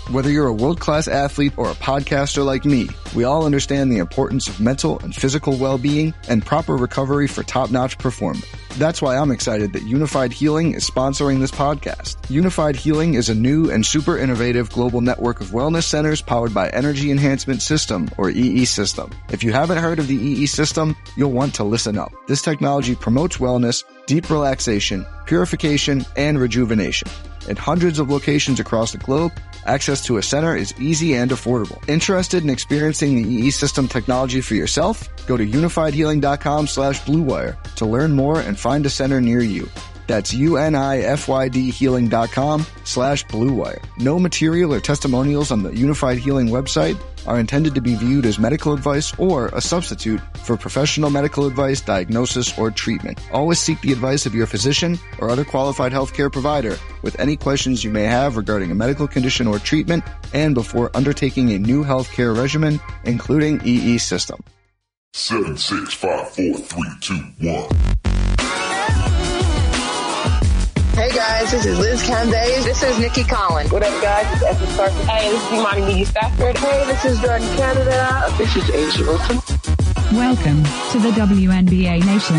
Whether you're a world-class athlete or a podcaster like me, we all understand the importance of mental and physical well-being and proper recovery for top-notch performance. That's why I'm excited that Unified Healing is sponsoring this podcast. Unified Healing is a new and super innovative global network of wellness centers powered by Energy Enhancement System, or EE System. If you haven't heard of the EE System, you'll want to listen up. This technology promotes wellness, deep relaxation, purification, and rejuvenation. In hundreds of locations across the globe, access to a center is easy and affordable. Interested in experiencing the EE System technology for yourself? Go to unifiedhealing.com/bluewire to learn more and find a center near you. That's unifydhealing.com/bluewire. No material or testimonials on the Unified Healing website are intended to be viewed as medical advice or a substitute for professional medical advice, diagnosis, or treatment. Always seek the advice of your physician or other qualified healthcare provider with any questions you may have regarding a medical condition or treatment and before undertaking a new healthcare regimen, including EE System. 7, 6, 5, 4, 3, 2, 1. Hey guys, this is Liz Candace. This is Nikki Collins. What up guys, it's Esther Sarkis. Hey, this is Imani Biggie Stafford. Hey, this is Jordan Canada. This is Asia Wilson. Welcome to the WNBA Nation.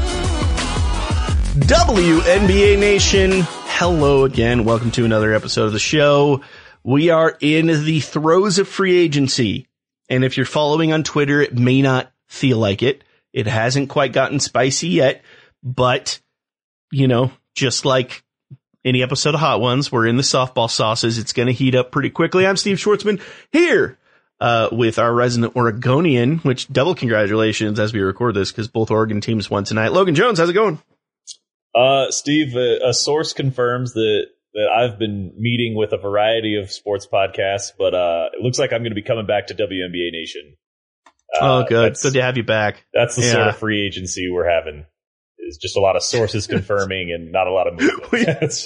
WNBA Nation, hello again. Welcome to another episode of the show. We are in the throes of free agency. And if you're following on Twitter, it may not feel like it. It hasn't quite gotten spicy yet, but, you know, just like any episode of Hot Ones, we're in the softball sauces. It's going to heat up pretty quickly. I'm Steve Schwartzman here with our resident Oregonian, which double congratulations as we record this because both Oregon teams won tonight. Logan Jones, how's it going? Steve, a source confirms that I've been meeting with a variety of sports podcasts, but it looks like I'm going to be coming back to WNBA Nation. Oh, good. Good to have you back. That's the sort of free agency we're having. Is just a lot of sources confirming and not a lot of movement.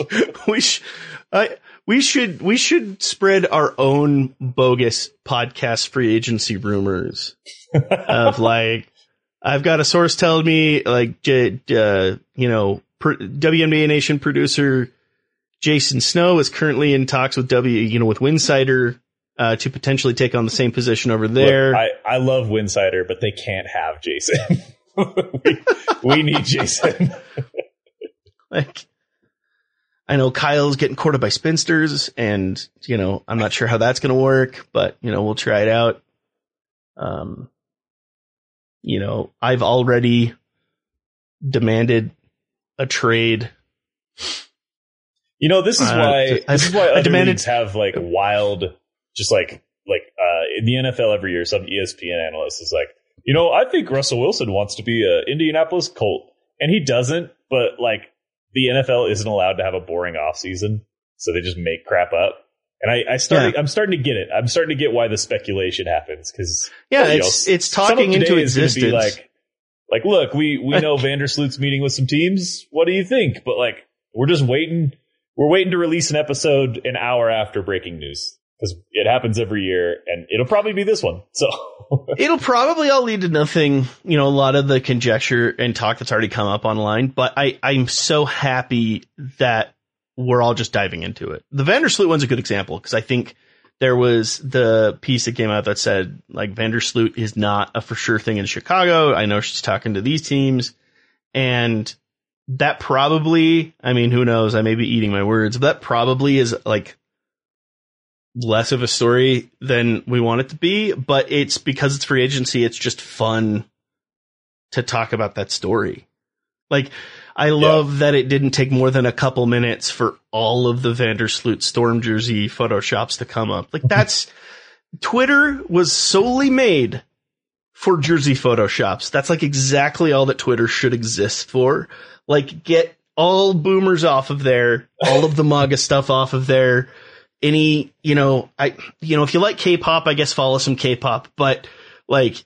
We should spread our own bogus podcast free agency rumors of like, I've got a source telling me like, WNBA Nation producer Jason Snow is currently in talks with with Winsider to potentially take on the same position over there. Look, I love Winsider, but they can't have Jason. we need Jason. Like, I know Kyle's getting courted by spinsters, and I'm not sure how that's going to work, but we'll try it out. I've already demanded a trade. This is why other leagues have like wild, just like in the NFL every year, some ESPN analyst is like, I think Russell Wilson wants to be a Indianapolis Colt, and he doesn't. But like the NFL isn't allowed to have a boring offseason, so they just make crap up. And I'm starting to get it. I'm starting to get why the speculation happens because it's talking into existence. Be like look, we know Vandersloot's meeting with some teams. What do you think? But like we're just waiting. We're waiting to release an episode an hour after breaking news. Because it happens every year, and it'll probably be this one. So it'll probably all lead to nothing. A lot of the conjecture and talk that's already come up online. But I'm so happy that we're all just diving into it. The Vandersloot one's a good example because I think there was the piece that came out that said like Vandersloot is not a for sure thing in Chicago. I know she's talking to these teams, and that probably, who knows? I may be eating my words, but that probably is like less of a story than we want it to be, but it's because it's free agency. It's just fun to talk about that story. Like, I love that it didn't take more than a couple minutes for all of the Vandersloot Storm jersey photoshops to come up. Like Twitter was solely made for jersey photoshops. That's like exactly all that Twitter should exist for. Like, get all boomers off of there, all of the MAGA stuff off of there. Any, if you like K-pop, I guess follow some K-pop, but like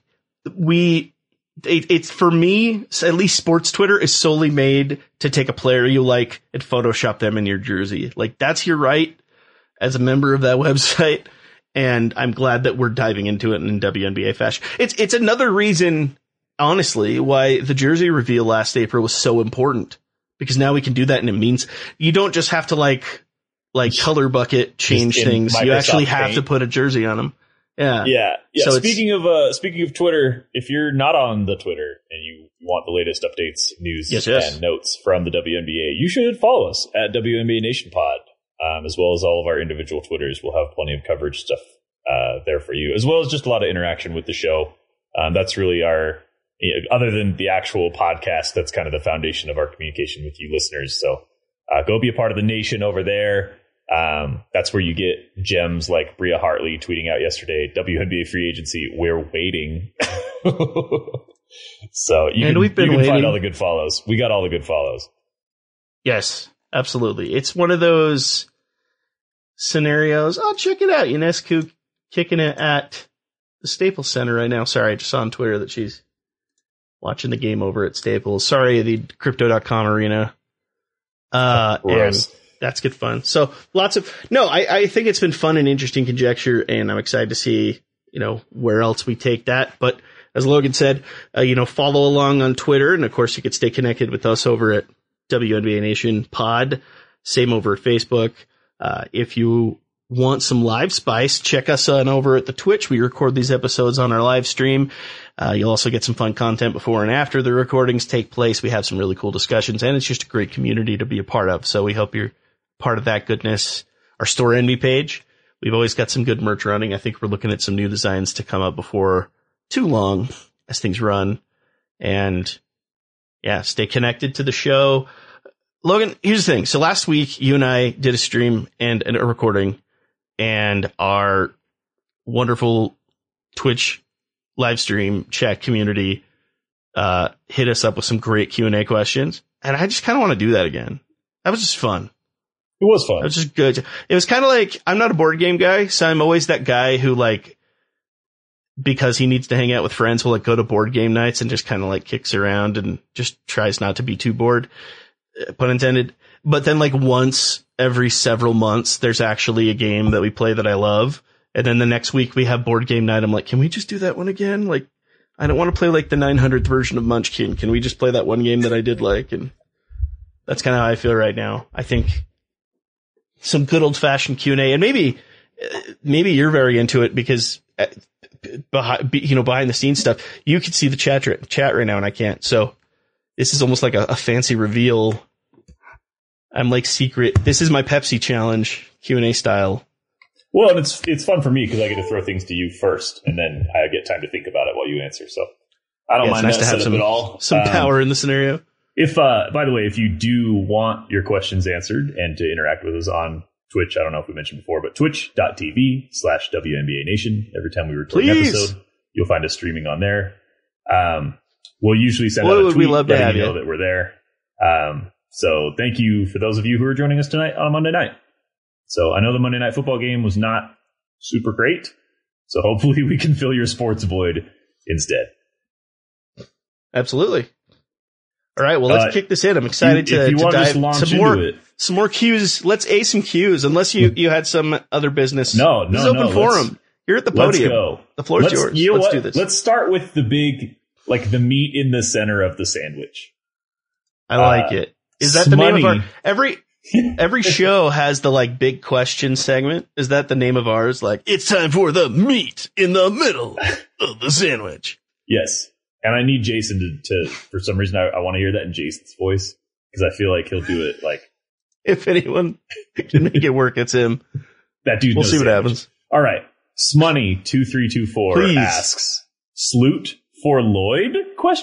it's for me, at least sports Twitter is solely made to take a player you like and Photoshop them in your jersey. Like that's your right as a member of that website. And I'm glad that we're diving into it in WNBA fashion. It's another reason, honestly, why the jersey reveal last April was so important, because now we can do that. And it means you don't just have to like like color bucket change things. You actually have to put a jersey on them. Yeah. So speaking of Twitter, if you're not on the Twitter and you want the latest updates, news, and notes from the WNBA, you should follow us at WNBA Nation Pod, as well as all of our individual Twitters. We'll have plenty of coverage stuff there for you, as well as just a lot of interaction with the show. That's really our, other than the actual podcast, that's kind of the foundation of our communication with you listeners. So go be a part of the nation over there. That's where you get gems like Bria Hartley tweeting out yesterday, WNBA free agency, we're waiting. So you can find all the good follows. We got all the good follows. Yes, absolutely. It's one of those scenarios. Oh, check it out. UNESCO kicking it at the Staples Center right now. Sorry, I just saw on Twitter that she's watching the game over at Staples. Sorry, the Crypto.com arena. And that's good fun. So I think it's been fun and interesting conjecture, and I'm excited to see, where else we take that. But as Logan said, follow along on Twitter. And of course you could stay connected with us over at WNBA Nation Pod. Same over at Facebook. If you want some live spice, check us on over at the Twitch. We record these episodes on our live stream. You'll also get some fun content before and after the recordings take place. We have some really cool discussions, and it's just a great community to be a part of. So we hope you're part of that goodness. Our Store Envy page, we've always got some good merch running. I think we're looking at some new designs to come up before too long as things run. And stay connected to the show. Logan, here's the thing. So last week, you and I did a stream and a recording, and our wonderful Twitch live stream chat community hit us up with some great Q&A questions. And I just kind of want to do that again. That was just fun. It was fun. It was just good. It was kind of like, I'm not a board game guy, so I'm always that guy who, like, because he needs to hang out with friends, will go to board game nights and just kind of kicks around and just tries not to be too bored, pun intended. But then once every several months, there's actually a game that we play that I love. And then the next week we have board game night. I'm like, can we just do that one again? I don't want to play the 900th version of Munchkin. Can we just play that one game that I did like? And that's kind of how I feel right now. I think some good old fashioned Q&A, and maybe you're very into it because behind the scenes stuff, you can see the chat right now and I can't. So this is almost like a fancy reveal. I'm secret. This is my Pepsi challenge Q&A style. Well, and it's fun for me because I get to throw things to you first, and then I get time to think about it while you answer. So I don't mind nice that to have setup at all. Some power in the scenario. If, by the way, if you do want your questions answered and to interact with us on Twitch, I don't know if we mentioned before, but twitch.tv/WNBA Nation. Every time we record an episode, you'll find us streaming on there. We'll usually send out a tweet letting you know that we're there. So thank you for those of you who are joining us tonight on a Monday night. So I know the Monday Night Football game was not super great, so hopefully we can fill your sports void instead. Absolutely. All right, well, let's kick this in. I'm excited to dive some more cues. Let's ace some cues, unless you had some other business. No. This is open forum. You're at the podium. Let's go. The floor is yours. Let's do this. Let's start with the big, the meat in the center of the sandwich. I like it. Is that the name of our every show has the big question segment? Is that the name of ours? It's time for the meat in the middle of the sandwich. Yes. And I need Jason to for some reason, I want to hear that in Jason's voice because I feel like he'll do it if anyone can make it work, it's him. That dude. We'll see what happens. All right. Smoney2324 asks, Sloot for Lloyd? ?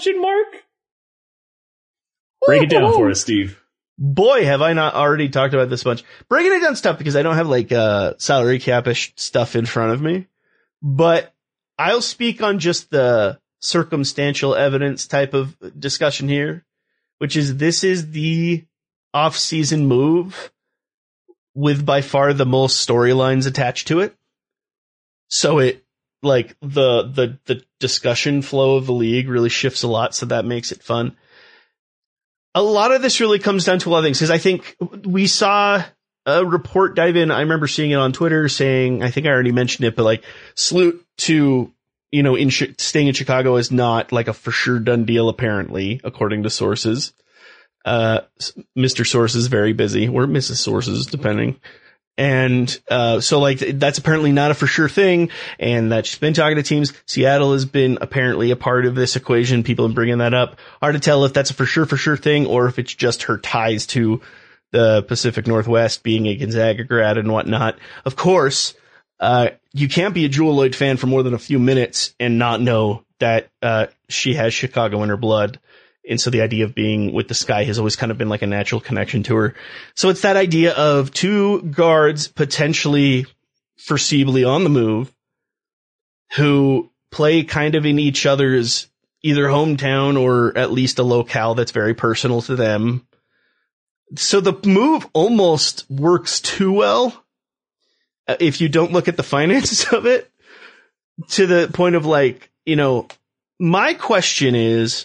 Break it down for us, Steve. Boy, have I not already talked about this bunch. Breaking it down stuff because I don't have salary cap-ish stuff in front of me. But I'll speak on just the circumstantial evidence type of discussion here, which is this is the off-season move with by far the most storylines attached to it. So it the discussion flow of the league really shifts a lot, so that makes it fun. A lot of this really comes down to a lot of things, because I think we saw a report dive in. I remember seeing it on Twitter saying, I think I already mentioned it, but Sloot to, staying in Chicago is not a for sure done deal, apparently, according to sources. Mr. Source is very busy, or Mrs. Sources, depending. And so like that's apparently not a for sure thing, and that she's been talking to teams. Seattle has been apparently a part of this equation. People have been bringing that up. Hard to tell if that's a for sure thing, or if it's just her ties to the Pacific Northwest, being a Gonzaga grad and whatnot. Of course, you can't be a Jewell Loyd fan for more than a few minutes and not know that she has Chicago in her blood. And so the idea of being with the Sky has always kind of been like a natural connection to her. So it's that idea of two guards potentially foreseeably on the move who play kind of in each other's either hometown or at least a locale that's very personal to them. So the move almost works too well if you don't look at the finances of it, to the point of like, you know, my question is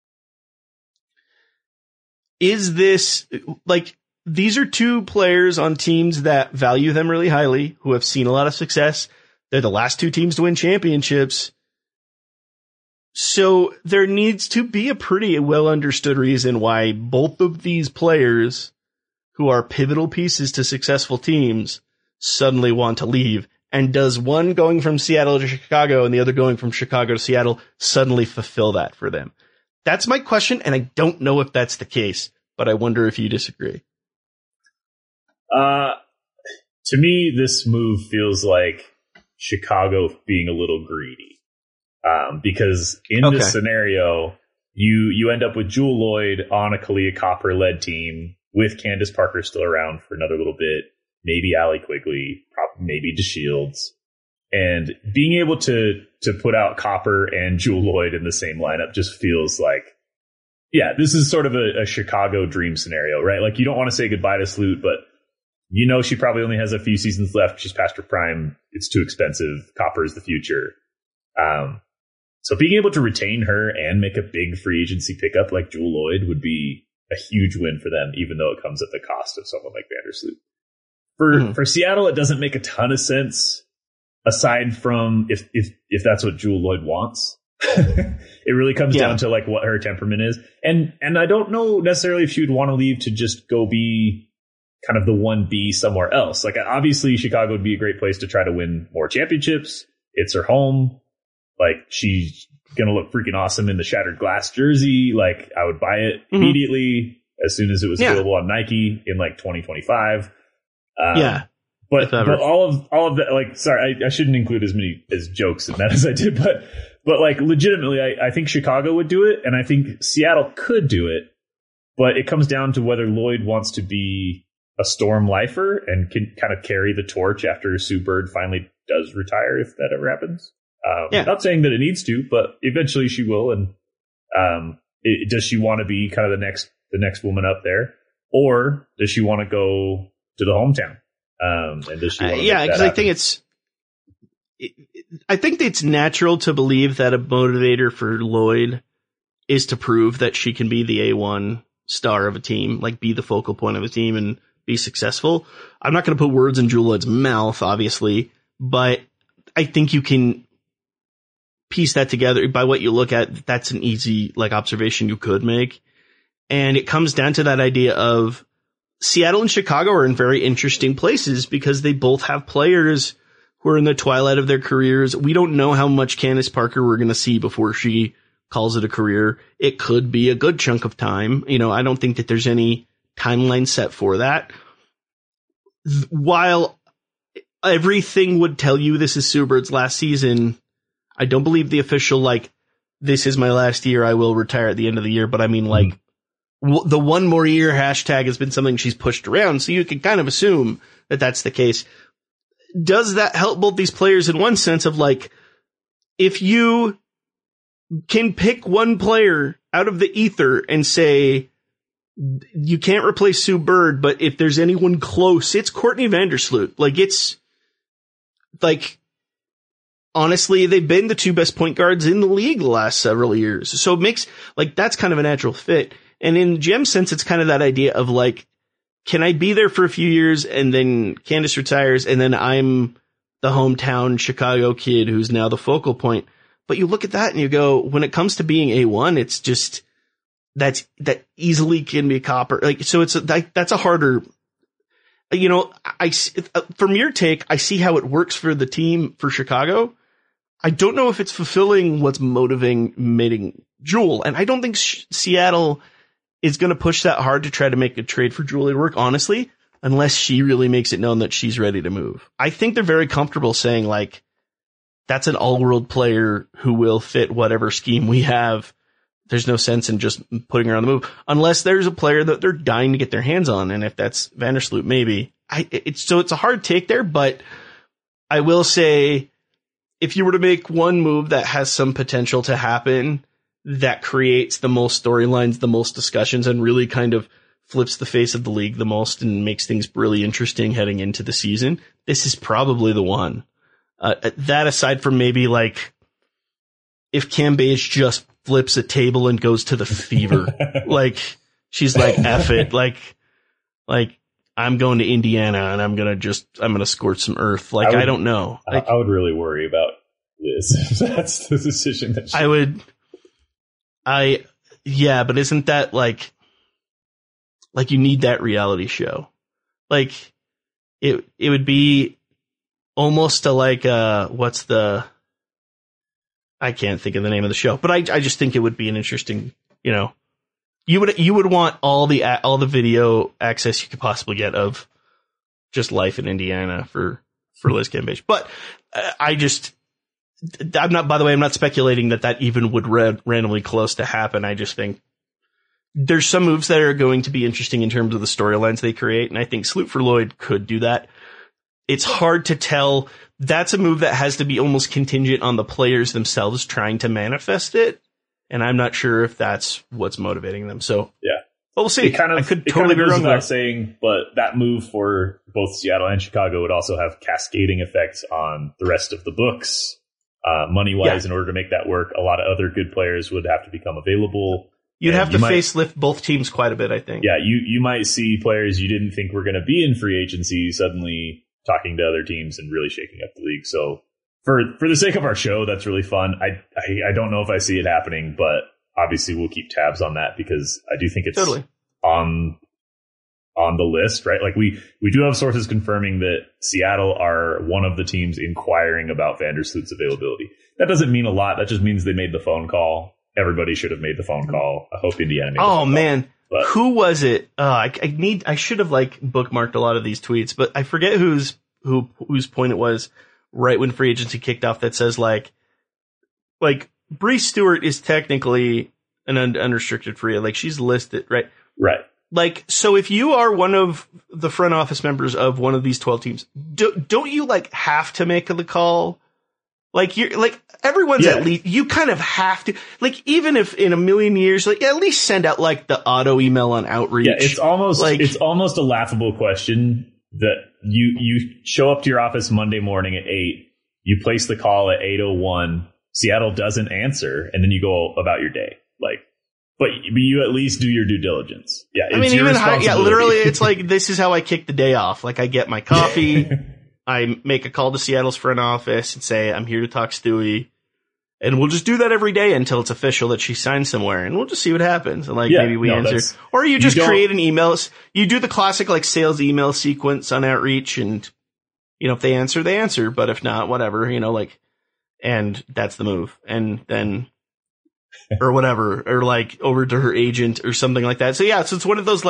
this like, these are two players on teams that value them really highly, who have seen a lot of success. They're the last two teams to win championships. So there needs to be a pretty well understood reason why both of these players, who are pivotal pieces to successful teams, suddenly want to leave. And does one going from Seattle to Chicago and the other going from Chicago to Seattle suddenly fulfill that for them? That's my question, and I don't know if that's the case, but I wonder if you disagree. To me, this move feels like Chicago being a little greedy. Because in this scenario, you end up with Jewell Loyd on a Kahleah Copper-led team with Candace Parker still around for another little bit, maybe Allie Quigley, maybe DeShields. And being able to put out Copper and Jewell Loyd in the same lineup just feels like, yeah, this is sort of a Chicago dream scenario, right? Like, you don't want to say goodbye to Sloot, but you know she probably only has a few seasons left. She's past her prime. It's too expensive. Copper is the future. So being able to retain her and make a big free agency pickup like Jewell Loyd would be a huge win for them, even though it comes at the cost of someone like Vandersloot. For Seattle, it doesn't make a ton of sense, aside from if that's what Jewell Loyd wants. It really comes down to like what her temperament is. And I don't know necessarily if she would want to leave to just go be kind of the 1B somewhere else. Like, obviously Chicago would be a great place to try to win more championships. It's her home. Like, she's going to look freaking awesome in the shattered glass jersey. Like, I would buy it immediately as soon as it was available on Nike in like 2025. But all of that, like, sorry, I shouldn't include as many as jokes in that as I did, but like, legitimately, I think Chicago would do it, and I think Seattle could do it, but it comes down to whether Loyd wants to be a Storm lifer and can kind of carry the torch after Sue Bird finally does retire, if that ever happens. Not saying that it needs to, but eventually she will. And does she want to be kind of the next woman up there, or does she want to go to the hometown? And does she want to because I think it's natural to believe that a motivator for Loyd is to prove that she can be the A1 star of a team, like be the focal point of a team and be successful. I'm not going to put words in Jewell Loyd's mouth, obviously, but I think you can piece that together by what you look at. That's an easy like observation you could make. And it comes down to that idea of Seattle and Chicago are in very interesting places because they both have players who are in the twilight of their careers. We don't know how much Candace Parker we're going to see before she calls it a career. It could be a good chunk of time. You know, I don't think that there's any timeline set for that. While everything would tell you this is Sue Bird's last season, I don't believe the official, like, this is my last year, I will retire at the end of the year. But I mean, like, the one more year hashtag has been something she's pushed around. So you can kind of assume that that's the case. Does that help both these players in one sense of like, if you can pick one player out of the ether and say, you can't replace Sue Bird, but if there's anyone close, it's Courtney Vandersloot. Like, it's like, honestly, they've been the two best point guards in the league the last several years. So it makes, like, that's kind of a natural fit. And in Jem's sense, it's kind of that idea of like, can I be there for a few years and then Candace retires and then I'm the hometown Chicago kid who's now the focal point? But you look at that and you go, when it comes to being A1, it's just, that easily can be Copper. Like, so it's like, that's a harder, you know, from your take, I see how it works for the team for Chicago. I don't know if it's fulfilling what's motivating Jewel. And I don't think Seattle is going to push that hard to try to make a trade for Julie work, honestly, unless she really makes it known that she's ready to move. I think they're very comfortable saying, like, that's an all-world player who will fit whatever scheme we have. There's no sense in just putting her on the move unless there's a player that they're dying to get their hands on. And if that's Vandersloot, maybe. It's a hard take there, but I will say, if you were to make one move that has some potential to happen that creates the most storylines, the most discussions, and really kind of flips the face of the league the most and makes things really interesting heading into the season, this is probably the one. That aside from maybe like if Cambage just flips a table and goes to the Fever, like she's like, F it. Like I'm going to Indiana and I'm going to scorch some earth. Like, I don't know. Like, I would really worry about Liz. That's the decision that I would. Yeah, but isn't that like you need that reality show? Like it would be almost to like, I can't think of the name of the show, but I just think it would be an interesting, you know, you would want all the video access you could possibly get of just life in Indiana for Liz Cambage. But I'm not speculating that even would randomly close to happen. I just think there's some moves that are going to be interesting in terms of the storylines they create. And I think Sloot for Lloyd could do that. It's hard to tell. That's a move that has to be almost contingent on the players themselves trying to manifest it. And I'm not sure if that's what's motivating them. So yeah, we'll see. I could totally be wrong without saying, but that move for both Seattle and Chicago would also have cascading effects on the rest of the books. Money wise, in order to make that work, a lot of other good players would have to become available. You'd have to facelift both teams quite a bit, I think. Yeah, you might see players you didn't think were going to be in free agency suddenly talking to other teams and really shaking up the league. So for the sake of our show, that's really fun. I don't know if I see it happening, but obviously we'll keep tabs on that because I do think it's totally on the list, right? Like we do have sources confirming that Seattle are one of the teams inquiring about Vandersloot's availability. That doesn't mean a lot. That just means they made the phone call. Everybody should have made the phone call. I hope Indiana made the phone call. Man. But who was it? I should have bookmarked a lot of these tweets, but I forget whose point it was right when free agency kicked off that says like Bree Stewart is technically an unrestricted free. Like she's listed, right? Right. Like, so if you are one of the front office members of one of these 12 teams, don't you have to make the call? Like you're like everyone's at least you kind of have to even if in a million years at least send out the auto email on outreach. Yeah, it's almost a laughable question that you show up to your office Monday morning at 8, you place the call at 8:01, Seattle doesn't answer, and then you go about your day. But you at least do your due diligence. Yeah, I mean, literally, it's this is how I kick the day off. I get my coffee. I make a call to Seattle's front office and say, I'm here to talk Stewie. And we'll just do that every day until it's official that she signed somewhere. And we'll just see what happens. And maybe we answer. Or you just create an email. You do the classic sales email sequence on outreach. And, if they answer, they answer. But if not, whatever, and that's the move. And then, or whatever, or over to her agent or something like that. So yeah, so it's one of those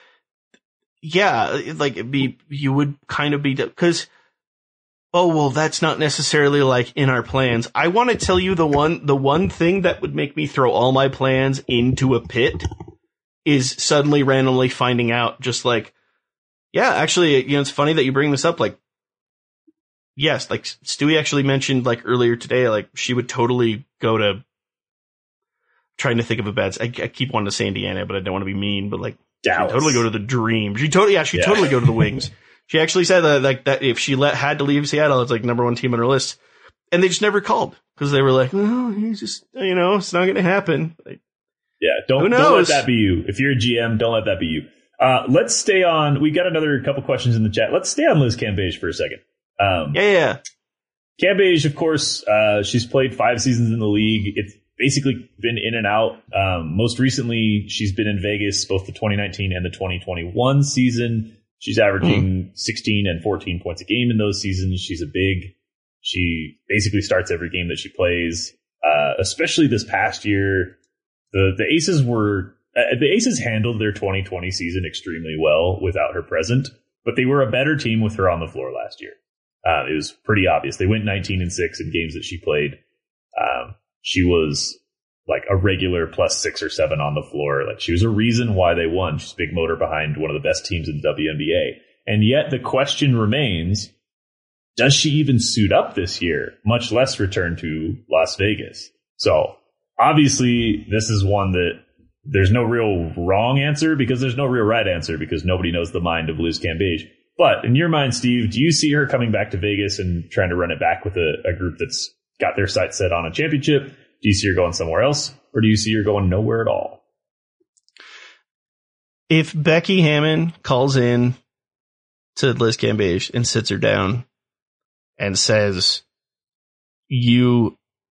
you would kind of be, because, oh, well, that's not necessarily in our plans. I want to tell you the one thing that would make me throw all my plans into a pit is suddenly randomly finding out yeah, actually, it's funny that you bring this up. Yes, Stewie actually mentioned earlier today, she would totally go to, trying to think of a bad, I keep wanting to say Indiana, but I don't want to be mean, but Dallas. She'd totally go to the Dream. She'd totally go to the Wings. She actually said that if she had to leave Seattle, it's number one team on her list. And they just never called because they were oh, he's just, it's not going to happen. Don't let that be you. If you're a GM, don't let that be you. Let's stay on. We got another couple questions in the chat. Let's stay on Liz Cambage for a second. Yeah. Cambage, of course, she's played 5 seasons in the league. It's basically been in and out. Most recently, she's been in Vegas, both the 2019 and the 2021 season. She's averaging 16 and 14 points a game in those seasons. She's she basically starts every game that she plays. Especially this past year, the Aces handled their 2020 season extremely well without her present, but they were a better team with her on the floor last year. It was pretty obvious. They went 19-6 in games that she played. She was like a regular plus 6 or 7 on the floor. Like, she was a reason why they won. She's a big motor behind one of the best teams in the WNBA. And yet the question remains, does she even suit up this year, much less return to Las Vegas? So obviously this is one that there's no real wrong answer because there's no real right answer because nobody knows the mind of Liz Cambage. But in your mind, Steve, do you see her coming back to Vegas and trying to run it back with a group that's got their sights set on a championship? Do you see her going somewhere else, or do you see her going nowhere at all? If Becky Hammon calls in to Liz Cambage and sits her down and says, we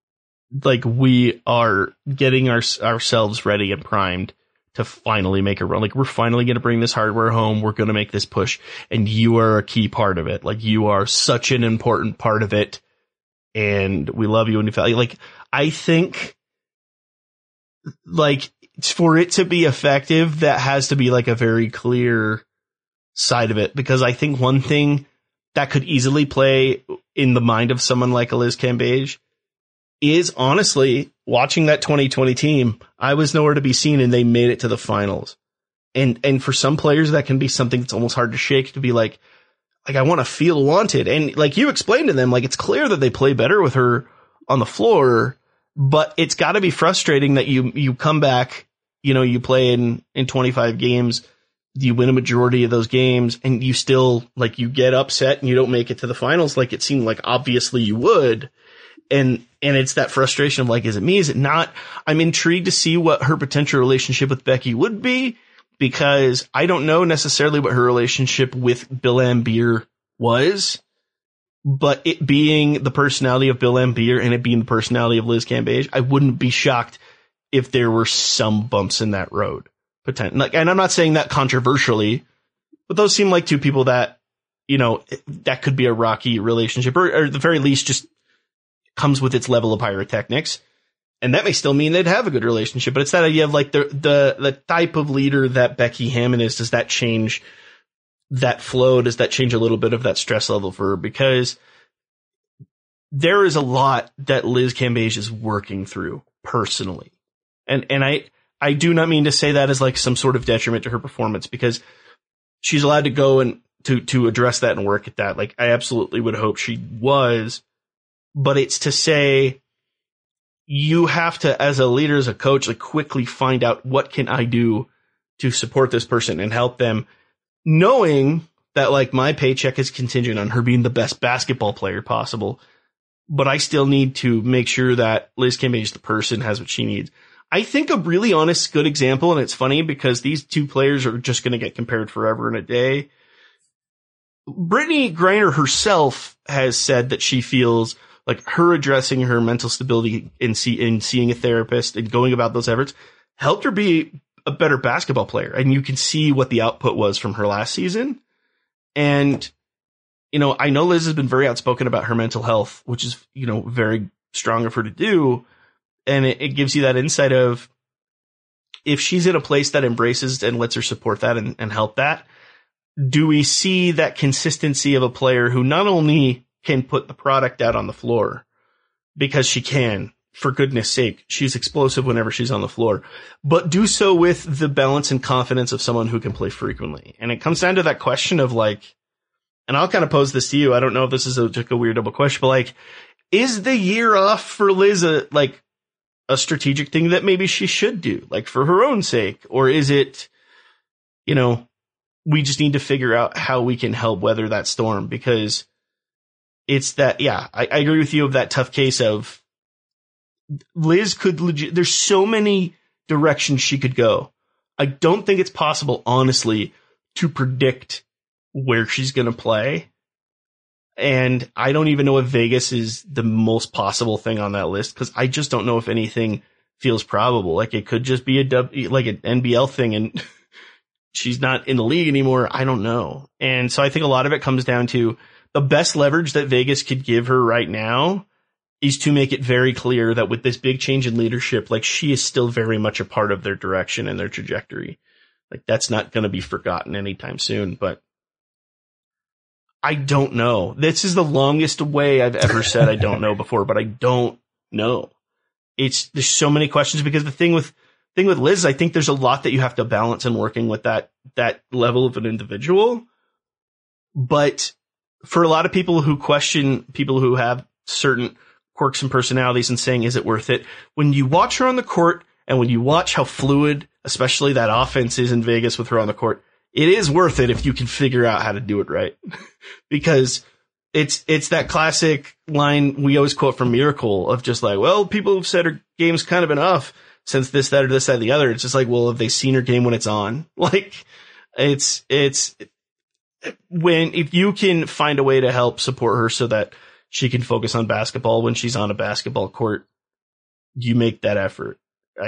are getting ourselves ready and primed to finally make a run. Like, we're finally going to bring this hardware home. We're going to make this push. And you are a key part of it. Like, you are such an important part of it. And we love you and you value. Like, I think, like, for it to be effective, that has to be like a very clear side of it. Because I think one thing that could easily play in the mind of someone like a Liz Cambage is, honestly, watching that 2020 team, I was nowhere to be seen and they made it to the finals. And for some players, that can be something that's almost hard to shake, to be like, I want to feel wanted. And like you explained to them, like, it's clear that they play better with her on the floor, but it's got to be frustrating that you come back, you play in 25 games, you win a majority of those games, and you still, like, you get upset and you don't make it to the finals like it seemed like obviously you would. And it's that frustration of like, is it me? Is it not? I'm intrigued to see what her potential relationship with Becky would be, because I don't know necessarily what her relationship with Bill Laimbeer was, but it being the personality of Bill Laimbeer and it being the personality of Liz Cambage, I wouldn't be shocked if there were some bumps in that road. And I'm not saying that controversially, but those seem like two people that, that could be a rocky relationship, or at the very least just comes with its level of pyrotechnics. And that may still mean they'd have a good relationship, but it's that idea of like the type of leader that Becky Hammon is. Does that change that flow? Does that change a little bit of that stress level for her? Because there is a lot that Liz Cambage is working through personally. And I do not mean to say that as like some sort of detriment to her performance, because she's allowed to go and to address that and work at that. Like, I absolutely would hope she was, but it's to say, you have to, as a leader, as a coach, like, quickly find out, what can I do to support this person and help them, knowing that, like, my paycheck is contingent on her being the best basketball player possible, but I still need to make sure that Liz Cambage, the person, has what she needs. I think a really honest, good example, and it's funny because these two players are just going to get compared forever and a day. Brittany Griner herself has said that she feels like her addressing her mental stability and seeing a therapist and going about those efforts helped her be a better basketball player. And you can see what the output was from her last season. And, I know Liz has been very outspoken about her mental health, which is, very strong of her to do. And it gives you that insight of, if she's in a place that embraces and lets her support that and help that, do we see that consistency of a player who not only can put the product out on the floor, because she can, for goodness sake, she's explosive whenever she's on the floor, but do so with the balance and confidence of someone who can play frequently. And it comes down to that question of like, and I'll kind of pose this to you. I don't know if this is just a weird double question, but like, is the year off for Liz a strategic thing that maybe she should do, like, for her own sake? Or is it, we just need to figure out how we can help weather that storm? Because it's that, I agree with you, of that tough case of Liz could there's so many directions she could go. I don't think it's possible, honestly, to predict where she's going to play. And I don't even know if Vegas is the most possible thing on that list, because I just don't know if anything feels probable. Like, it could just be like an NBL thing, and she's not in the league anymore. I don't know. And so I think a lot of it comes down to the best leverage that Vegas could give her right now is to make it very clear that with this big change in leadership, like she is still very much a part of their direction and their trajectory. Like that's not going to be forgotten anytime soon, but I don't know. This is the longest way I've ever said I don't know before, but I don't know. There's so many questions because the thing with Liz, I think there's a lot that you have to balance in working with that level of an individual. But for a lot of people who question people who have certain quirks and personalities and saying, is it worth it? When you watch her on the court and when you watch how fluid, especially that offense is in Vegas with her on the court, it is worth it if you can figure out how to do it right. Because it's that classic line we always quote from Miracle of just like, well, people have said her game's kind of been off since this, that, or this, that, or the other. It's just like, well, have they seen her game when it's on? Like, if you can find a way to help support her so that she can focus on basketball when she's on a basketball court, you make that effort.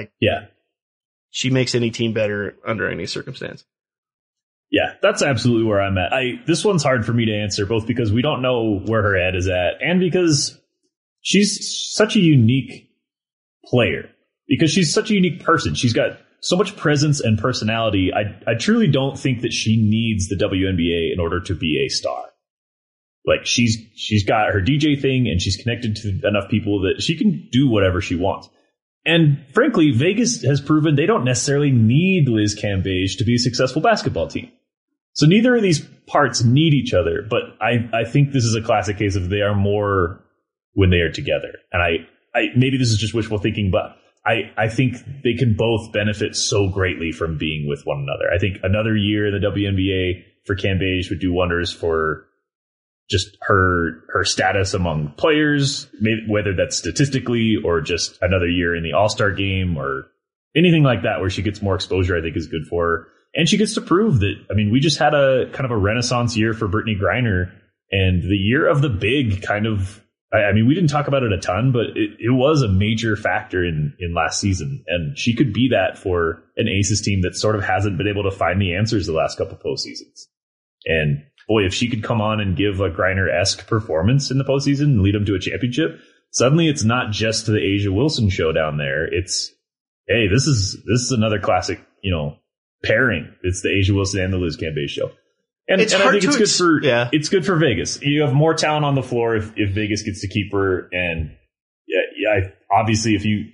She makes any team better under any circumstance. Yeah, that's absolutely where I'm at. This one's hard for me to answer, both because we don't know where her head is at and because she's such a unique player, because she's such a unique person. She's got so much presence and personality. I truly don't think that she needs the WNBA in order to be a star. Like she's got her DJ thing and she's connected to enough people that she can do whatever she wants. And frankly, Vegas has proven they don't necessarily need Liz Cambage to be a successful basketball team. So neither of these parts need each other, but I think this is a classic case of they are more when they are together. And I maybe this is just wishful thinking, but I think they can both benefit so greatly from being with one another. I think another year in the WNBA for Cambage would do wonders for just her status among players, maybe whether that's statistically or just another year in the All-Star game or anything like that where she gets more exposure, I think is good for her. And she gets to prove that, I mean, we just had a kind of a renaissance year for Brittney Griner, and the year of the big kind of, I mean, we didn't talk about it a ton, but it was a major factor in last season. And she could be that for an Aces team that sort of hasn't been able to find the answers the last couple postseasons. And boy, if she could come on and give a Griner-esque performance in the postseason and lead them to a championship, suddenly it's not just the A'ja Wilson show down there. It's, hey, this is another classic, pairing. It's the A'ja Wilson and the Liz Cambage show. And I think it's good for Vegas. You have more talent on the floor if Vegas gets to keep her. And obviously if you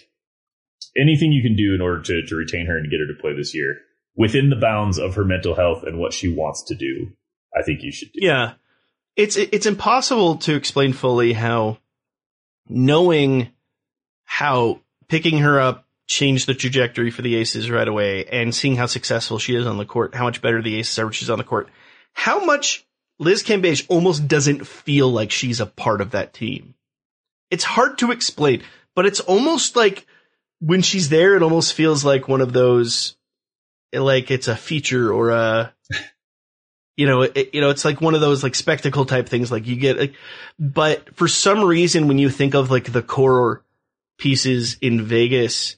anything you can do in order to retain her and get her to play this year within the bounds of her mental health and what she wants to do, I think you should do. Yeah. It's impossible to explain fully how knowing how picking her up changed the trajectory for the Aces right away and seeing how successful she is on the court, how much better the Aces are when she's on the court, how much Liz Cambage almost doesn't feel like she's a part of that team. It's hard to explain, but it's almost like when she's there, it almost feels like one of those, like it's a feature or a, it's like one of those like spectacle type things like you get, but for some reason, when you think of like the core pieces in Vegas,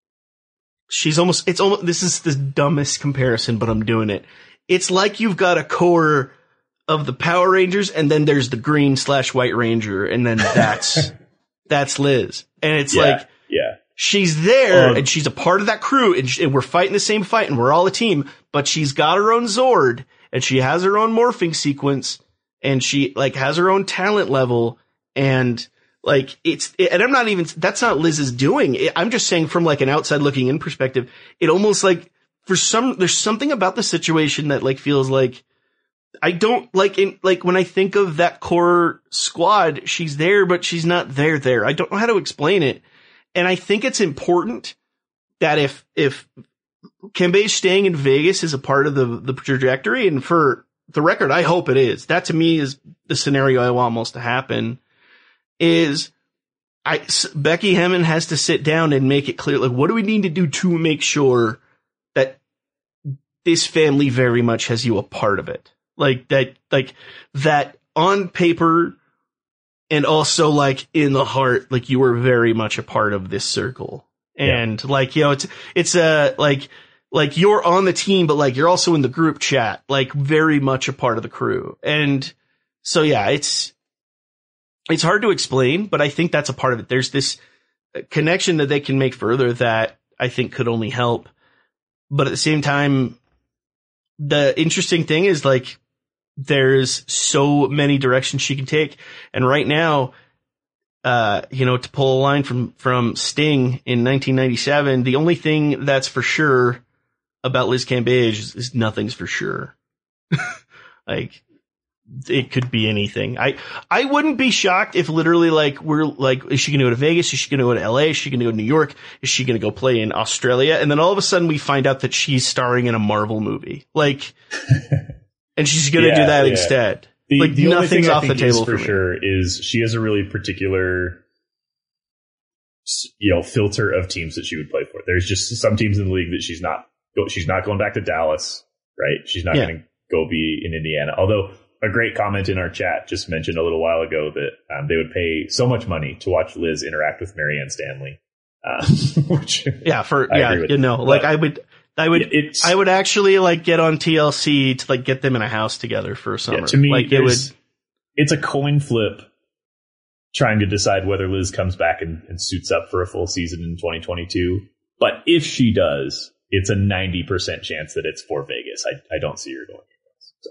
this is the dumbest comparison, but I'm doing it. It's like you've got a core of the Power Rangers and then there's the green/white Ranger. And then that's Liz. And it's she's there and she's a part of that crew and we're fighting the same fight and we're all a team, but she's got her own Zord and she has her own morphing sequence and she has her own talent level and and I'm not even, that's not Liz's doing. I'm just saying from an outside looking in perspective, it almost there's something about the situation that feels like I don't when I think of that core squad, she's there, but she's not there. I don't know how to explain it. And I think it's important that if Cambage staying in Vegas is a part of the trajectory, and for the record, I hope it is. That to me is the scenario I want most to happen. Becky Hammon has to sit down and make it clear, what do we need to do to make sure that this family very much has you a part of it? That on paper and also in the heart, you are very much a part of this circle. And it's like you're on the team, but like you're also in the group chat, like very much a part of the crew. And so, yeah, it's hard to explain, but I think that's a part of it. There's this connection that they can make further that I think could only help. But at the same time, the interesting thing is like there's so many directions she can take. And right now, to pull a line from Sting in 1997, the only thing that's for sure about Liz Cambage is nothing's for sure. Like, it could be anything. I wouldn't be shocked if literally like we're like, is she going to go to Vegas? Is she going to go to LA? Is she going to go to New York? Is she going to go play in Australia? And then all of a sudden we find out that she's starring in a Marvel movie. Like, and she's going to do that instead. The only thing off I think the table is for sure is she has a really particular, filter of teams that she would play for. There's just some teams in the league that she's not going back to Dallas, right? She's not going to go be in Indiana. Although a great comment in our chat just mentioned a little while ago that they would pay so much money to watch Liz interact with Marianne Stanley. Which I would actually like get on TLC to like get them in a house together for a summer. Yeah, to me, like it's a coin flip trying to decide whether Liz comes back and suits up for a full season in 2022. But if she does, it's a 90% chance that it's for Vegas. I don't see her going. So.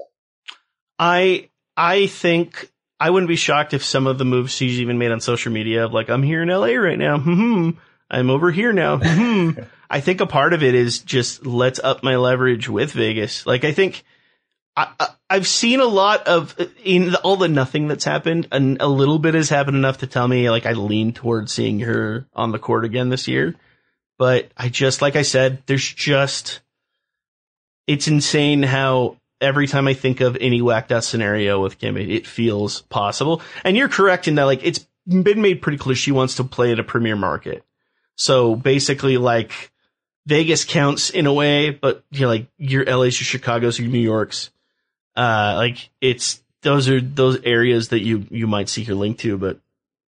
I think I wouldn't be shocked if some of the moves she's even made on social media of like, I'm here in LA right now. I'm over here now. I think a part of it is just let's up my leverage with Vegas. Like, I think I've seen a lot of in all the nothing that's happened, and a little bit has happened enough to tell me like I lean towards seeing her on the court again this year. But like I said, it's insane how every time I think of any whacked out scenario with Kim, it feels possible. And you're correct in that, like, it's been made pretty clear she wants to play at a premier market. So basically, like, Vegas counts in a way, but like your LA's, your Chicago's, your New York's, like those are those areas that you might see her linked to, but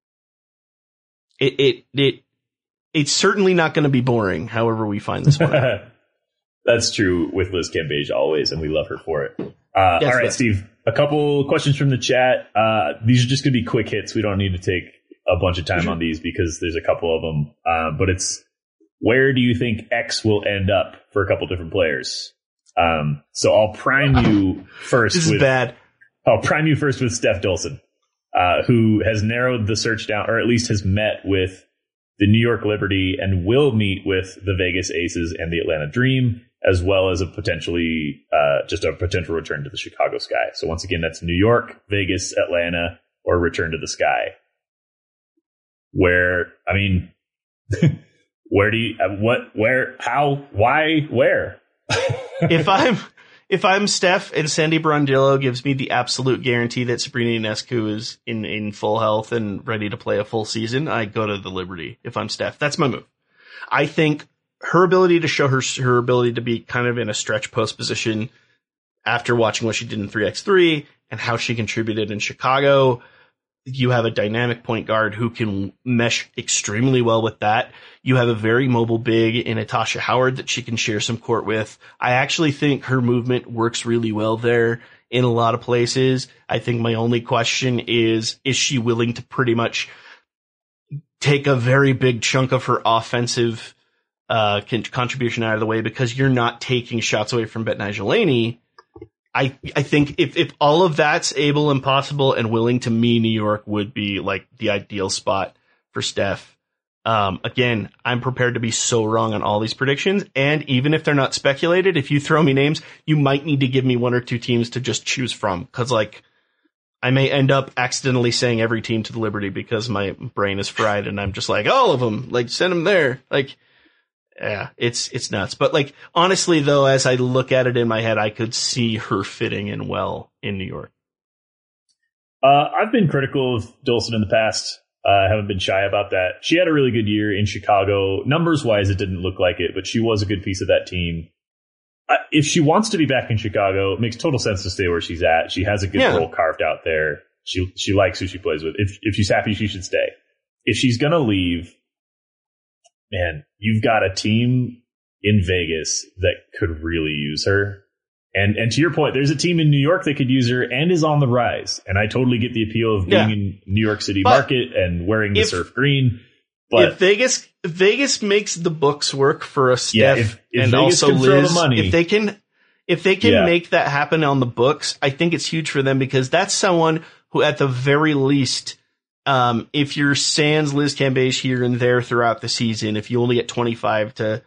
it's certainly not going to be boring. However we find this one out. That's true with Liz Cambage always, and we love her for it. All right, Steve, a couple questions from the chat. These are just going to be quick hits. We don't need to take a bunch of time on these because there's a couple of them. But it's, where do you think X will end up for a couple different players? So I'll prime you first. This is bad. I'll prime you first with Steph Dolson, who has narrowed the search down, or at least has met with the New York Liberty and will meet with the Vegas Aces and the Atlanta Dream, as well as a potential return to the Chicago Sky. So once again, that's New York, Vegas, Atlanta, or return to the Sky. Where do you, where, how, why, where? If I'm Steph and Sandy Brondillo gives me the absolute guarantee that Sabrina Ionescu is in full health and ready to play a full season, I go to the Liberty. If I'm Steph, that's my move. I think her ability to show her ability to be kind of in a stretch post position after watching what she did in 3x3 and how she contributed in Chicago. You have a dynamic point guard who can mesh extremely well with that. You have a very mobile big in Natasha Howard that she can share some court with. I actually think her movement works really well there in a lot of places. I think my only question is she willing to pretty much take a very big chunk of her offensive contribution out of the way because you're not taking shots away from Betnijah Laney. I think if all of that's able and possible and willing, to me, New York would be like the ideal spot for Steph. Again, I'm prepared to be so wrong on all these predictions. And even if they're not speculated, if you throw me names, you might need to give me one or two teams to just choose from. Cause like I may end up accidentally saying every team to the Liberty because my brain is fried and I'm just like, all of them, like send them there. Like, yeah, it's nuts. But like, honestly though, as I look at it in my head, I could see her fitting in well in New York. I've been critical of Dolson in the past. I haven't been shy about that. She had a really good year in Chicago. Numbers wise, it didn't look like it, but she was a good piece of that team. If she wants to be back in Chicago, it makes total sense to stay where she's at. She has a good role carved out there. She likes who she plays with. If she's happy, she should stay. If she's going to leave, man, you've got a team in Vegas that could really use her. And to your point, there's a team in New York that could use her and is on the rise. And I totally get the appeal of being in New York City market and wearing the surf green. But if Vegas makes the books work for a Steph and Vegas also Liz, if they can make that happen on the books, I think it's huge for them, because that's someone who, at the very least, if you're sans Liz Cambage here and there throughout the season, if you only get 25 to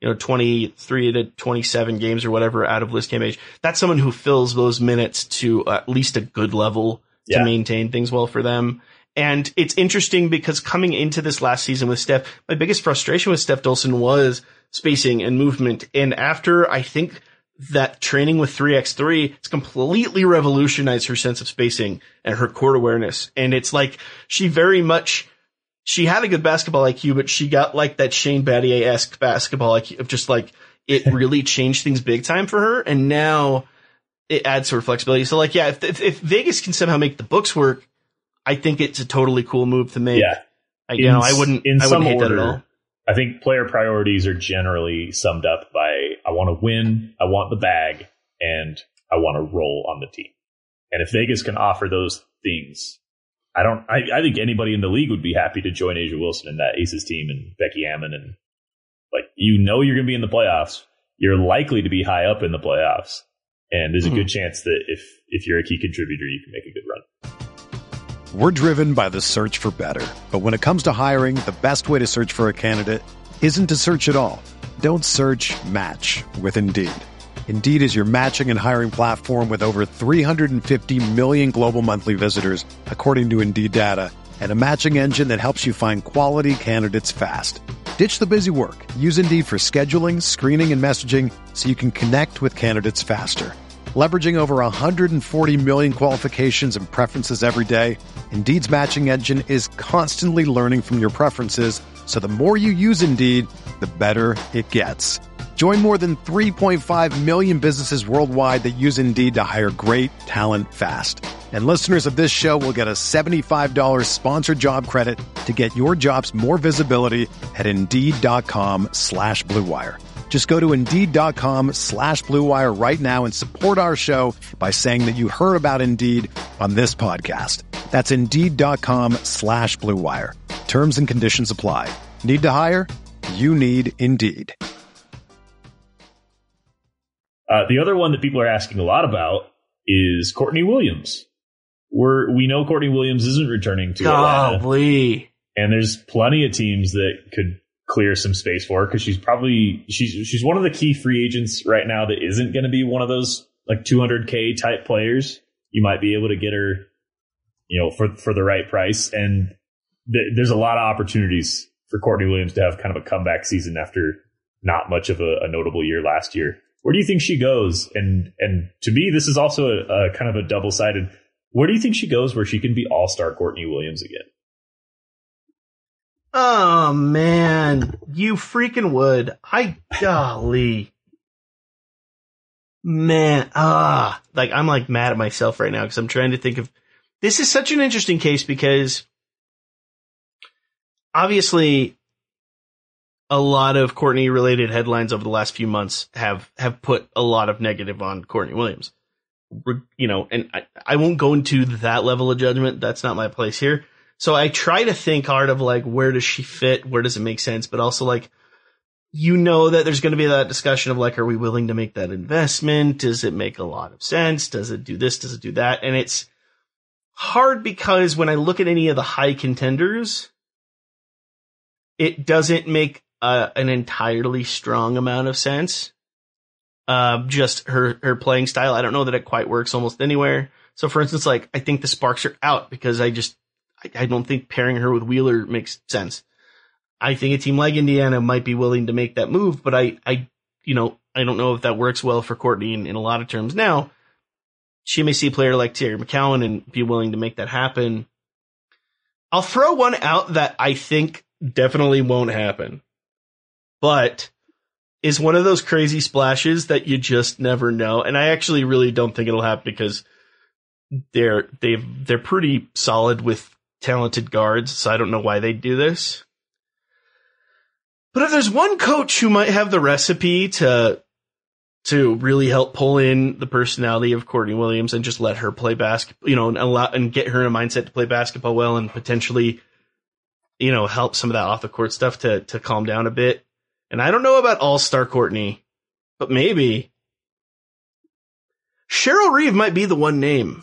23 to 27 games or whatever out of Liz Cambage, that's someone who fills those minutes to at least a good level to maintain things well for them. And it's interesting because coming into this last season with Steph, my biggest frustration with Steph Dolson was spacing and movement. And after, I think, that training with 3x3, it's completely revolutionized her sense of spacing and her court awareness. And it's like she had a good basketball IQ, but she got like that Shane Battier-esque basketball IQ of just like, it really changed things big time for her. And now it adds to her flexibility. So like, if Vegas can somehow make the books work, I think it's a totally cool move to make. Yeah. I wouldn't hate that at all. I think player priorities are generally summed up by, I want to win, I want the bag, and I want to roll on the team. And if Vegas can offer those things, I think anybody in the league would be happy to join A'ja Wilson and that Aces team and Becky Hammon. And like, you're going to be in the playoffs. You're likely to be high up in the playoffs. And there's a good chance that if you're a key contributor, you can make a good run. We're driven by the search for better. But when it comes to hiring, the best way to search for a candidate isn't to search at all. Don't search, match with Indeed. Indeed is your matching and hiring platform with over 350 million global monthly visitors, according to Indeed data, and a matching engine that helps you find quality candidates fast. Ditch the busy work. Use Indeed for scheduling, screening, and messaging so you can connect with candidates faster. Leveraging over 140 million qualifications and preferences every day, Indeed's matching engine is constantly learning from your preferences, so the more you use Indeed, the better it gets. Join more than 3.5 million businesses worldwide that use Indeed to hire great talent fast. And listeners of this show will get a $75 sponsored job credit to get your jobs more visibility at Indeed.com/Blue Wire. Just go to Indeed.com/Blue Wire right now and support our show by saying that you heard about Indeed on this podcast. That's Indeed.com/Blue Wire. Terms and conditions apply. Need to hire? You need Indeed. The other one that people are asking a lot about is Courtney Williams. We know Courtney Williams isn't returning to Atlanta. Golly. And there's plenty of teams that could clear some space for her, because she's one of the key free agents right now that isn't going to be one of those like $200K type players. You might be able to get her, for the right price. And there's a lot of opportunities for Courtney Williams to have kind of a comeback season after not much of a notable year last year. Where do you think she goes? And to me, this is also a kind of a double-sided. Where do you think she goes where she can be all-star Courtney Williams again? Oh, man. You freaking would. Golly. Man. I'm like mad at myself right now because I'm trying to think of. This is such an interesting case because obviously a lot of Courtney related headlines over the last few months have put a lot of negative on Courtney Williams. And I won't go into that level of judgment. That's not my place here. So I try to think hard of like, where does she fit? Where does it make sense? But also like, that there's going to be that discussion of like, are we willing to make that investment? Does it make a lot of sense? Does it do this? Does it do that? And it's hard because when I look at any of the high contenders, it doesn't make an entirely strong amount of sense. Just her playing style. I don't know that it quite works almost anywhere. So for instance, like, I think the sparks are out because I don't think pairing her with Wheeler makes sense. I think a team like Indiana might be willing to make that move, but I don't know if that works well for Courtney in a lot of terms. Now, she may see a player like Terry McCowan and be willing to make that happen. I'll throw one out that I think definitely won't happen, but is one of those crazy splashes that you just never know. And I actually really don't think it'll happen because they're pretty solid with talented guards. So I don't know why they do this. But if there's one coach who might have the recipe to really help pull in the personality of Courtney Williams and just let her play basketball, and get her in a mindset to play basketball well and potentially, help some of that off the court stuff to calm down a bit. And I don't know about All-Star Courtney, but maybe Cheryl Reeve might be the one name.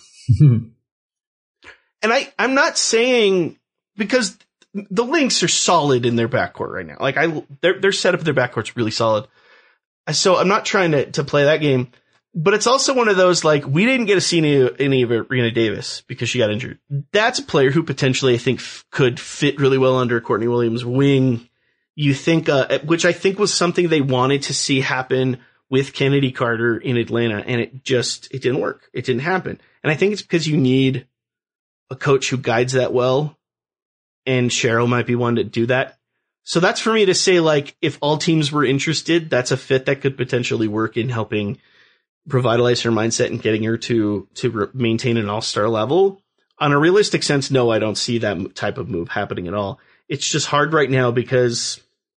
And I'm not saying, because the Lynx are solid in their backcourt right now. Like their setup of their backcourt's really solid. So I'm not trying to play that game, but it's also one of those, like, we didn't get to see any of Rena Davis because she got injured. That's a player who potentially I think could fit really well under Courtney Williams' wing. You think, which I think was something they wanted to see happen with Kennedy Carter in Atlanta, and it didn't work. It didn't happen. And I think it's because you need a coach who guides that well, and Cheryl might be one to do that. So that's for me to say, like, if all teams were interested, that's a fit that could potentially work in helping revitalize her mindset and getting her to maintain an all-star level. On a realistic sense, no, I don't see that type of move happening at all. It's just hard right now because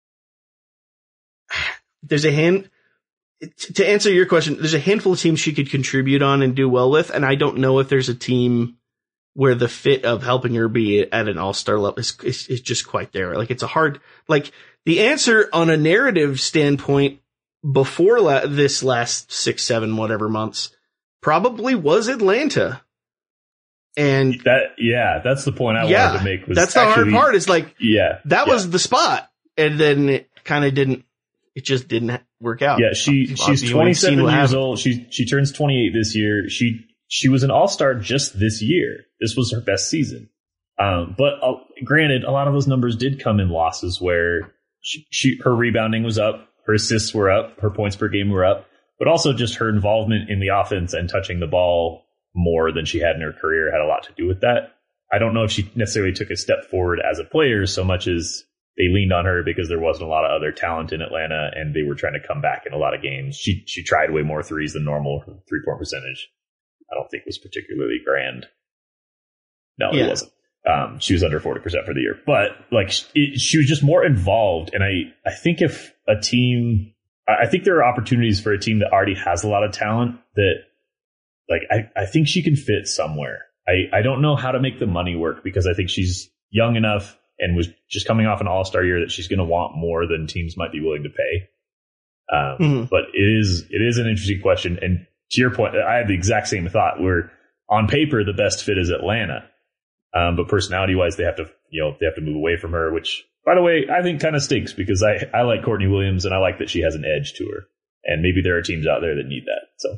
there's to answer your question, there's a handful of teams she could contribute on and do well with, and I don't know if there's a team where the fit of helping her be at an all-star level is just quite there. Like, it's the answer on a narrative standpoint before this last 6, 7, whatever months probably was Atlanta. And that's the point I wanted to make. That's the hard part, is like, that was the spot. And then it kind of just didn't work out. Yeah. She's 27 years old. She turns 28 this year. She was an all-star just this year. This was her best season. But granted, a lot of those numbers did come in losses where her rebounding was up, her assists were up, her points per game were up, but also just her involvement in the offense and touching the ball more than she had in her career had a lot to do with that. I don't know if she necessarily took a step forward as a player so much as they leaned on her because there wasn't a lot of other talent in Atlanta and they were trying to come back in a lot of games. She tried way more threes than normal. Her 3-point percentage, I don't think, was particularly grand. No, it wasn't. She was under 40% for the year, but like she was just more involved. And I think if a team, I think there are opportunities for a team that already has a lot of talent that, like, I think she can fit somewhere. I don't know how to make the money work because I think she's young enough and was just coming off an all-star year that she's going to want more than teams might be willing to pay. But it is an interesting question. And to your point, I had the exact same thought where on paper, the best fit is Atlanta. But personality wise, they have to move away from her, which, by the way, I think kind of stinks because I like Courtney Williams and I like that she has an edge to her, and maybe there are teams out there that need that. So,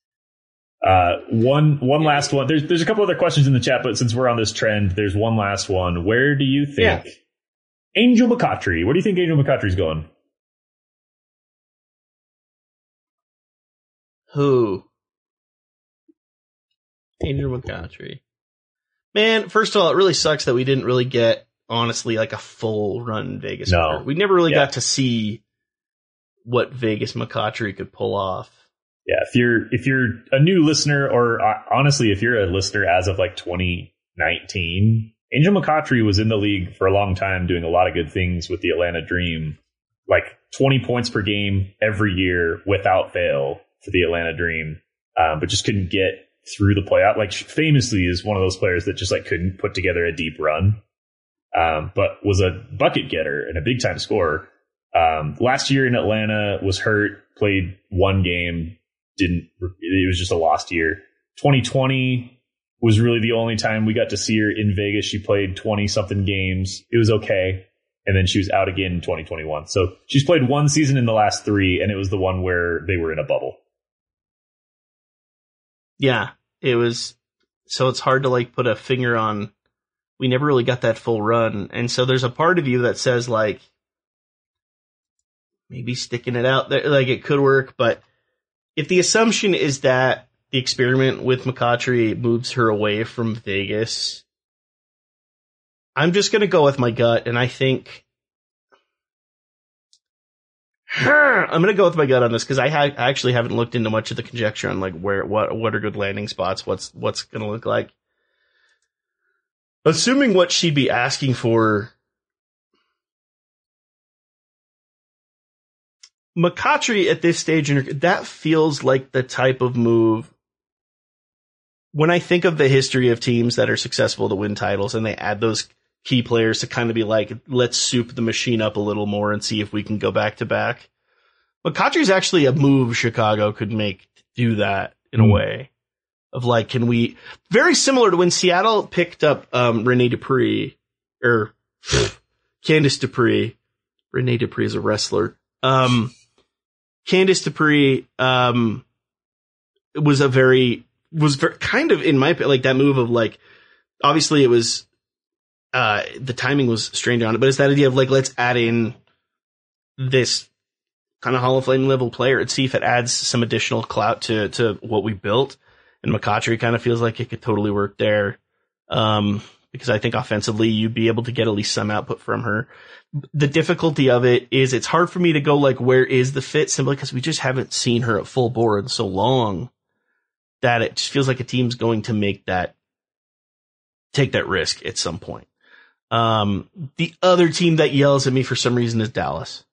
one last one. There's a couple other questions in the chat, but since we're on this trend, there's one last one. Where do you think Angel McCoughtry? Where do you think Angel McCoughtry's going? Who? Angel McCoughtry. Man, first of all, it really sucks that we didn't really get, honestly, like a full run in Vegas. No. We never really got to see what Vegas McCoughtry could pull off. Yeah, if you're a new listener, or honestly, if you're a listener as of like 2019, Angel McCoughtry was in the league for a long time doing a lot of good things with the Atlanta Dream, like 20 points per game every year without fail for the Atlanta Dream, but just couldn't get through the playoff. Like, famously is one of those players that just like couldn't put together a deep run, but was a bucket getter and a big time scorer. Last year in Atlanta was hurt, played one game, it was just a lost year. 2020 was really the only time we got to see her in Vegas. She played 20 something games. It was okay. And then she was out again in 2021. So she's played one season in the last 3, and it was the one where they were in a bubble. Yeah, it was. So it's hard to like put a finger on. We never really got that full run. And so there's a part of you that says like, maybe sticking it out there, like it could work. But if the assumption is that the experiment with McCoughtry moves her away from Vegas, I'm just going to go with my gut. And I think I'm going to go with my gut on this because I actually haven't looked into much of the conjecture on like what are good landing spots, what's going to look like. Assuming what she'd be asking for McCautry at this stage, that feels like the type of move. When I think of the history of teams that are successful to win titles and they add those key players to kind of be like, let's soup the machine up a little more and see if we can go back to back. McCautry is actually a move Chicago could make to do that in a way of like, can we, very similar to when Seattle picked up, Rene Dupree or Candice Dupree. Rene Dupree is a wrestler. Candice Dupree, was very kind of in my, like that move of like, obviously it was, the timing was strange on it, but it's that idea of like, let's add in this kind of Hall of Fame level player and see if it adds some additional clout to what we built. And McCautry kind of feels like it could totally work there. Because I think offensively you'd be able to get at least some output from her. The difficulty of it is it's hard for me to go like, where is the fit? Simply because we just haven't seen her at full bore in so long that it just feels like a team's going to take that risk at some point. The other team that yells at me for some reason is Dallas.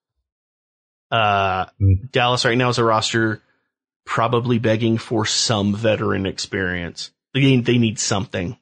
Dallas right now is a roster probably begging for some veteran experience. They need something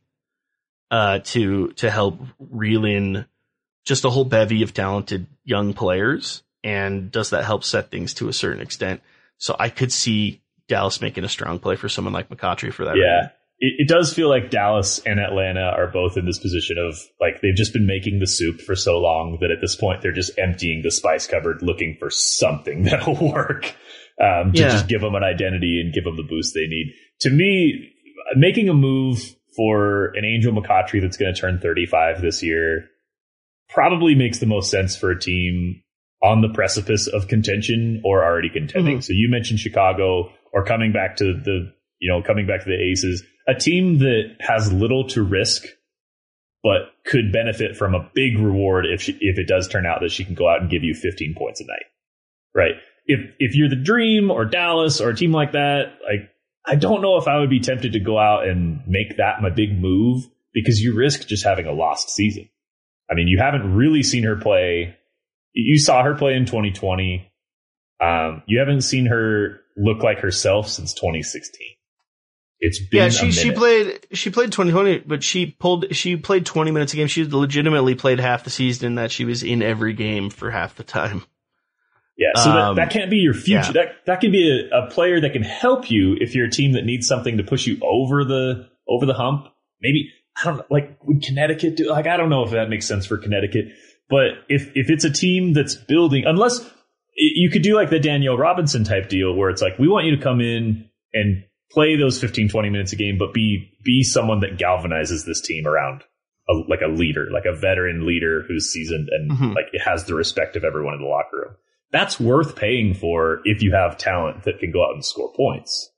to help reel in just a whole bevy of talented young players. And does that help set things to a certain extent? So I could see Dallas making a strong play for someone like McCautry for that. Yeah. reason. It does feel like Dallas and Atlanta are both in this position of like, they've just been making the soup for so long that at this point they're just emptying the spice cupboard looking for something that'll work, to just give them an identity and give them the boost they need. To me, making a move for an Angel McCautry that's going to turn 35 this year probably makes the most sense for a team on the precipice of contention or already contending. Mm-hmm. So you mentioned Chicago or coming back to the Aces, a team that has little to risk, but could benefit from a big reward if it does turn out that she can go out and give you 15 points a night, right? If you're the Dream or Dallas or a team like that, like, I don't know if I would be tempted to go out and make that my big move because you risk just having a lost season. I mean, you haven't really seen her play. You saw her play in 2020. You haven't seen her look like herself since 2016. It's been a minute. She played 2020, but she played 20 minutes a game. She legitimately played half the season in that she was in every game for half the time. Yeah, so that can't be your future. Yeah. That can be a player that can help you if you're a team that needs something to push you over the hump. Maybe, I don't know, like would Connecticut do? Like, I don't know if that makes sense for Connecticut, but if it's a team that's building, unless you could do like the Danielle Robinson type deal where it's like, we want you to come in and play those 15, 20 minutes a game, but be someone that galvanizes this team around like a leader, like a veteran leader who's seasoned and like it has the respect of everyone in the locker room. That's worth paying for if you have talent that can go out and score points.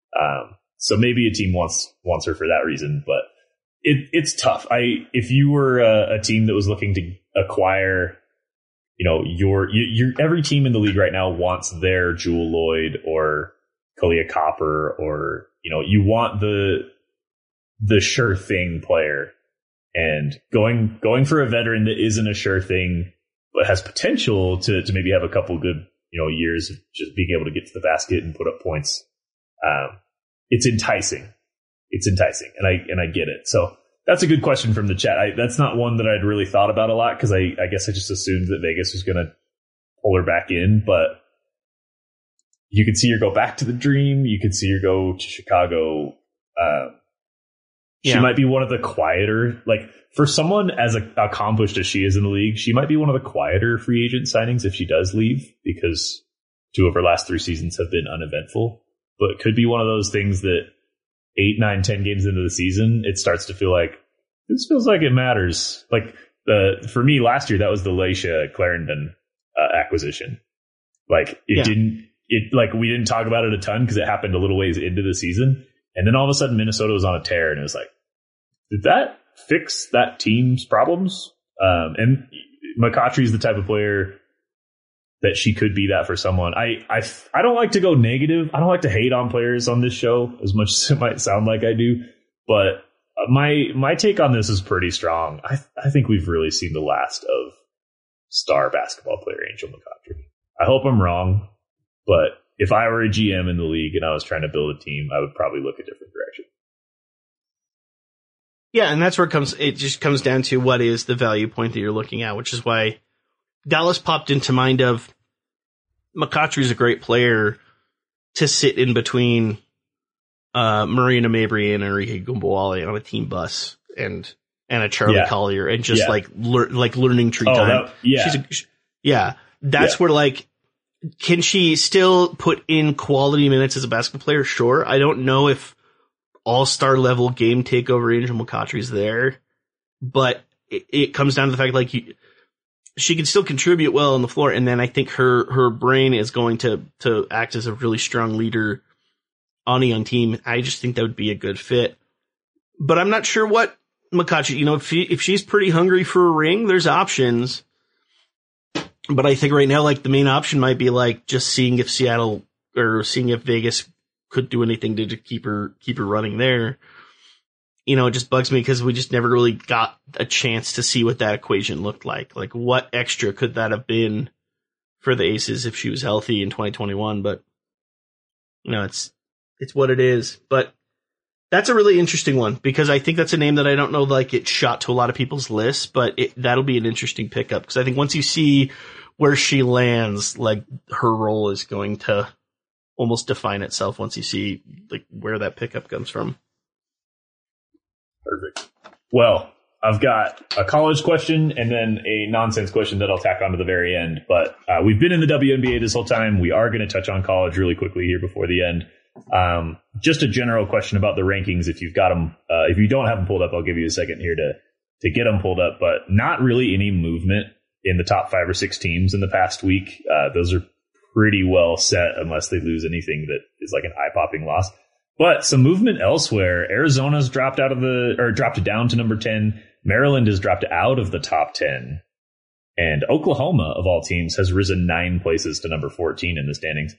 So maybe a team wants her for that reason, but it's tough. If you were a team that was looking to acquire, your every team in the league right now wants their Jewel Lloyd or Kalia Copper, or you want the sure thing player, and going for a veteran that isn't a sure thing but has potential to maybe have a couple good years of just being able to get to the basket and put up points. It's enticing. And I get it. So that's a good question from the chat. That's not one that I'd really thought about a lot because I guess I just assumed that Vegas was going to pull her back in, but you could see her go back to the Dream. You could see her go to Chicago. She might be one of the quieter, like for someone as accomplished as she is in the league, she might be one of the quieter free agent signings if she does leave, because 2 of her last 3 seasons have been uneventful. But it could be one of those things that 8, 9, 10 games into the season, it starts to feel like this feels like it matters. Like for me last year, that was the Laisha Clarendon acquisition. Like we didn't talk about it a ton because it happened a little ways into the season. And then all of a sudden Minnesota was on a tear and it was like, did that fix that team's problems? And McCautry is the type of player that she could be that for someone. I don't like to go negative. I don't like to hate on players on this show as much as it might sound like I do. But my take on this is pretty strong. I think we've really seen the last of star basketball player Angel McCautry. I hope I'm wrong, but if I were a GM in the league and I was trying to build a team, I would probably look a different direction. Yeah, and that's where it just comes down to what is the value point that you're looking at, which is why Dallas popped into mind of McCautry's a great player to sit in between Marina Mabry and Enrique Gumboale on a team bus and a Charlie Collier and just learning tree time. That's where like, can she still put in quality minutes as a basketball player? Sure. I don't know if all-star level game takeover Angel McCautry's there, but it comes down to the fact like she can still contribute well on the floor, and then I think her brain is going to act as a really strong leader on a young team. I just think that would be a good fit. But I'm not sure what McCautry, if she's pretty hungry for a ring, there's options. But I think right now, like, the main option might be like just seeing if Seattle or seeing if Vegas could do anything to keep her running there. It just bugs me because we just never really got a chance to see what that equation looked like. Like, what extra could that have been for the Aces if she was healthy in 2021? But, it's what it is. But that's a really interesting one because I think that's a name that I don't know, like, it shot to a lot of people's lists, but that'll be an interesting pickup because I think once you see where she lands, like, her role is going to almost define itself once you see, like, where that pickup comes from. Perfect. Well, I've got a college question and then a nonsense question that I'll tack on to the very end. But we've been in the WNBA this whole time. We are going to touch on college really quickly here before the end. Just a general question about the rankings. If you've got them, if you don't have them pulled up, I'll give you a second here to get them pulled up. But not really any movement in the top 5 or 6 teams in the past week. Those are pretty well set unless they lose anything that is like an eye-popping loss. But some movement elsewhere. Arizona's dropped down to number 10. Maryland has dropped out of the top 10. And Oklahoma, of all teams, has risen 9 places to number 14 in the standings.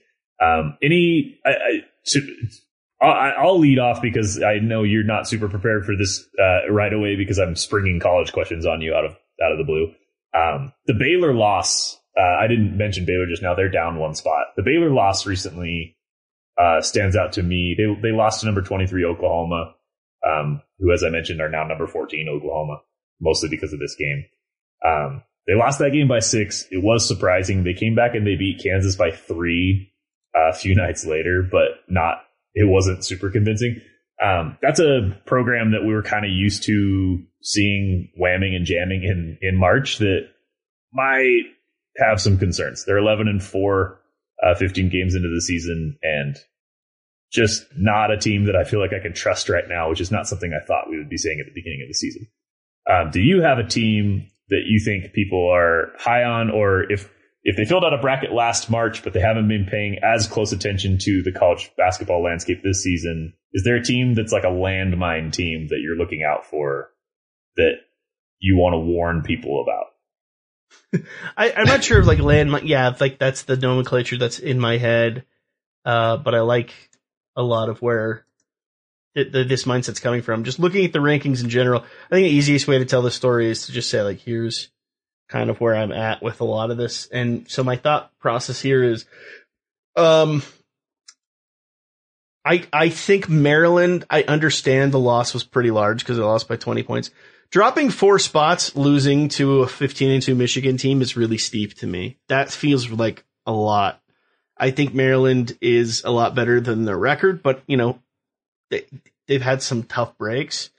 I'll lead off because I know you're not super prepared for this right away because I'm springing college questions on you out of the blue. The Baylor loss, I didn't mention Baylor just now. They're down 1 spot. The Baylor loss recently stands out to me. They lost to number 23 Oklahoma, who, as I mentioned, are now number 14 Oklahoma, mostly because of this game. They lost that game by 6. It was surprising. They came back and they beat Kansas by 3 a few nights later, but it wasn't super convincing. That's a program that we were kind of used to seeing whamming and jamming in March that might have some concerns. They're 11-4, 15 games into the season, and just not a team that I feel like I can trust right now, which is not something I thought we would be saying at the beginning of the season. Do you have a team that you think people are high on, or if they filled out a bracket last March, but they haven't been paying as close attention to the college basketball landscape this season, is there a team that's like a landmine team that you're looking out for that you want to warn people about? I'm not sure if like landmine. Yeah, if like that's the nomenclature that's in my head. But I like a lot of where this mindset's coming from. Just looking at the rankings in general, I think the easiest way to tell the story is to just say like, here's kind of where I'm at with a lot of this. And so my thought process here is, I think Maryland, I understand the loss was pretty large because they lost by 20 points. Dropping 4 spots, losing to a 15-2 Michigan team is really steep to me. That feels like a lot. I think Maryland is a lot better than their record, but they've had some tough breaks.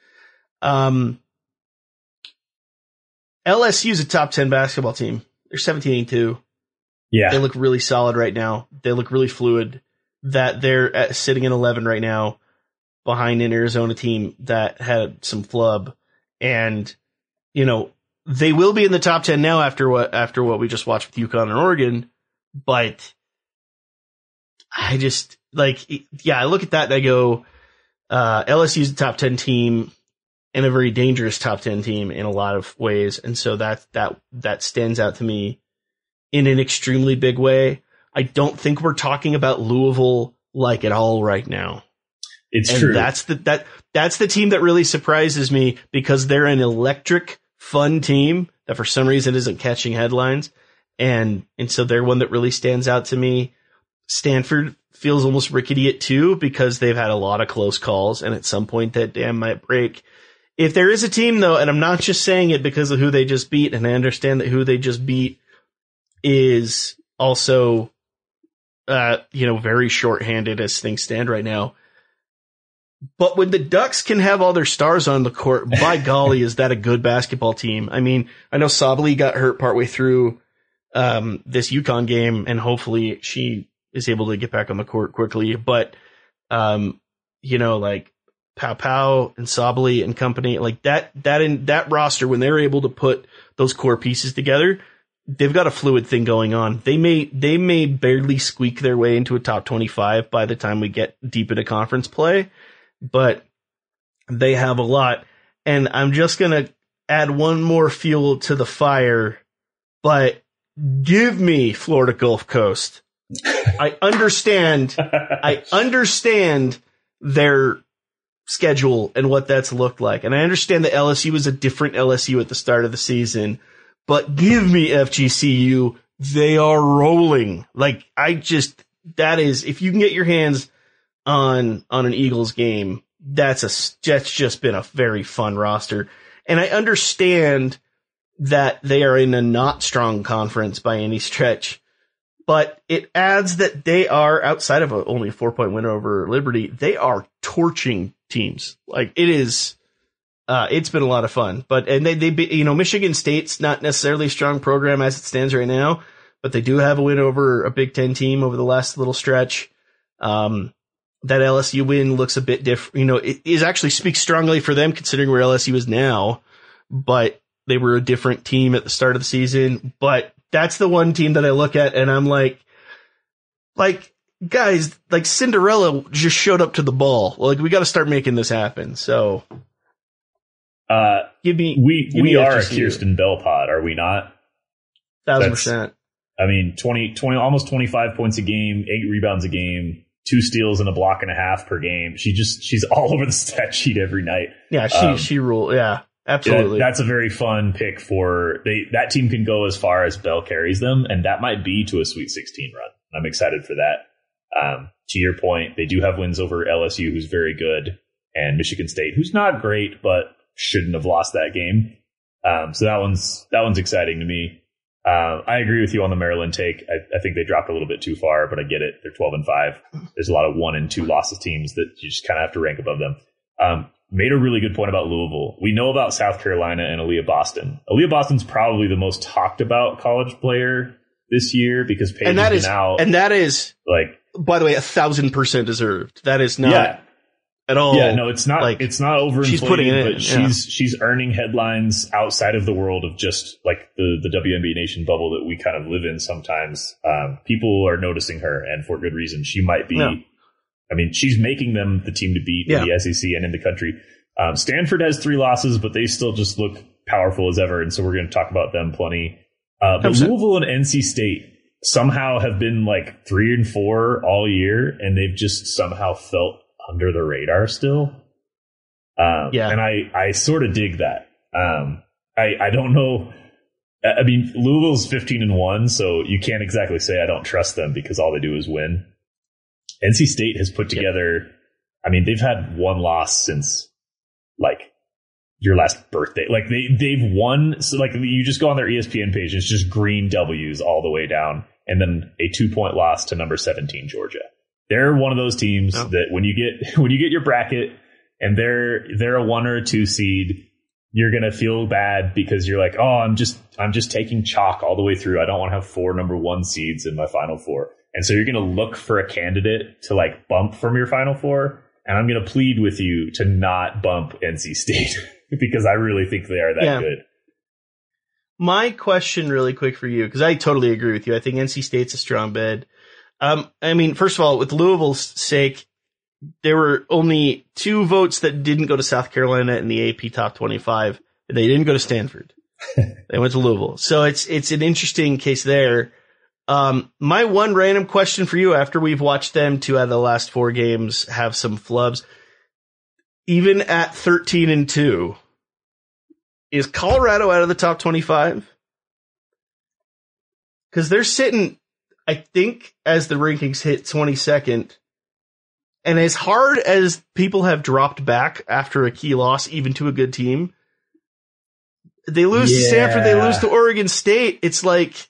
LSU is a top 10 basketball team. They're 17-2. Yeah. They look really solid right now. They look really fluid. That they're sitting in 11 right now behind an Arizona team that had some flub. And, they will be in the top 10 now after what we just watched with UConn and Oregon. But I just I look at that and I go, LSU's a top 10 team and a very dangerous top 10 team in a lot of ways. And so that stands out to me in an extremely big way. I don't think we're talking about Louisville like at all right now. It's true. That's the team that really surprises me because they're an electric, fun team that for some reason isn't catching headlines. And so they're one that really stands out to me. Stanford feels almost rickety at 2 because they've had a lot of close calls, and at some point that dam might break. If there is a team, though, and I'm not just saying it because of who they just beat, and I understand that who they just beat is also, very shorthanded as things stand right now. But when the Ducks can have all their stars on the court, by golly, is that a good basketball team? I mean, I know Sabally got hurt partway through this UConn game, and hopefully she is able to get back on the court quickly. But, like Pow Pow and Sabally and company, like that roster, when they're able to put those core pieces together, they've got a fluid thing going on. They may barely squeak their way into a top 25 by the time we get deep into conference play, but they have a lot. And I'm just going to add one more fuel to the fire, but give me Florida Gulf Coast. I understand their schedule and what that's looked like. And I understand that LSU was a different LSU at the start of the season, but give me FGCU. They are rolling. Like, if you can get your hands on an Eagles game, that's just been a very fun roster. And I understand that they are in a not strong conference by any stretch, but it adds that they are, outside of only a 4-point win over Liberty, they are torching teams. Like, it is, it's been a lot of fun. And Michigan State's not necessarily a strong program as it stands right now, but they do have a win over a Big Ten team over the last little stretch. That LSU win looks a bit different. It is actually speaks strongly for them considering where LSU is now, but they were a different team at the start of the season. But that's the one team that I look at and I'm like, guys, like Cinderella just showed up to the ball. Like, we got to start making this happen. So, we are a Kirsten Bell pod, are we not? 1,000%. I mean, 20, almost 25 points a game, 8 rebounds a game, 2 steals and a block and a half per game. She's all over the stat sheet every night. Yeah, she ruled. Yeah, absolutely. That's a very fun pick that team can go as far as Bell carries them, and that might be to a Sweet 16 run. I'm excited for that. To your point, they do have wins over LSU, who's very good, and Michigan State, who's not great, but shouldn't have lost that game. So that one's exciting to me. I agree with you on the Maryland take. I think they dropped a little bit too far, but I get it. They're 12-5. There's a lot of 1 and 2 losses teams that you just kind of have to rank above them. Made a really good point about Louisville. We know about South Carolina and Aaliyah Boston. Aaliyah Boston's probably the most talked about college player this year because Paige has been out. And that is, like, by the way, 1,000% deserved. That is not at all. Yeah, no, it's not. Like, it's not overinflated. She's putting it in, but she's earning headlines outside of the world of just like the WNBA Nation bubble that we kind of live in. Sometimes people are noticing her, and for good reason. She might be. No. I mean, she's making them the team to beat in the SEC and in the country. Stanford has 3 losses, but they still just look powerful as ever, and so we're going to talk about them plenty. But Louisville and NC State somehow have been like 3 and 4 all year, and they've just somehow felt under the radar still. And I sort of dig that. I don't know. I mean, Louisville's 15-1, so you can't exactly say I don't trust them because all they do is win. NC State has put together, I mean, they've had 1 loss since like your last birthday. Like they've won. So like you just go on their ESPN page, it's just green W's all the way down. And then a 2-point loss to number 17, Georgia. They're one of those teams that when you get your bracket and they're a 1 or a 2 seed, you're going to feel bad because you're like, oh, I'm just taking chalk all the way through. I don't want to have 4 number 1 seeds in my Final Four. And so you're going to look for a candidate to like bump from your Final Four. And I'm going to plead with you to not bump NC State because I really think they are that good. My question really quick for you, because I totally agree with you. I think NC State's a strong bid. I mean, first of all, with Louisville's sake, there were only 2 votes that didn't go to South Carolina in the AP Top 25. They didn't go to Stanford. They went to Louisville. So it's an interesting case there. My one random question for you after we've watched them 2 out of the last 4 games have some flubs, even at 13-2, is Colorado out of the top 25? because they're sitting, I think, as the rankings hit 22nd. And as hard as people have dropped back after a key loss, even to a good team, they lose to Stanford, they lose to Oregon State. It's like,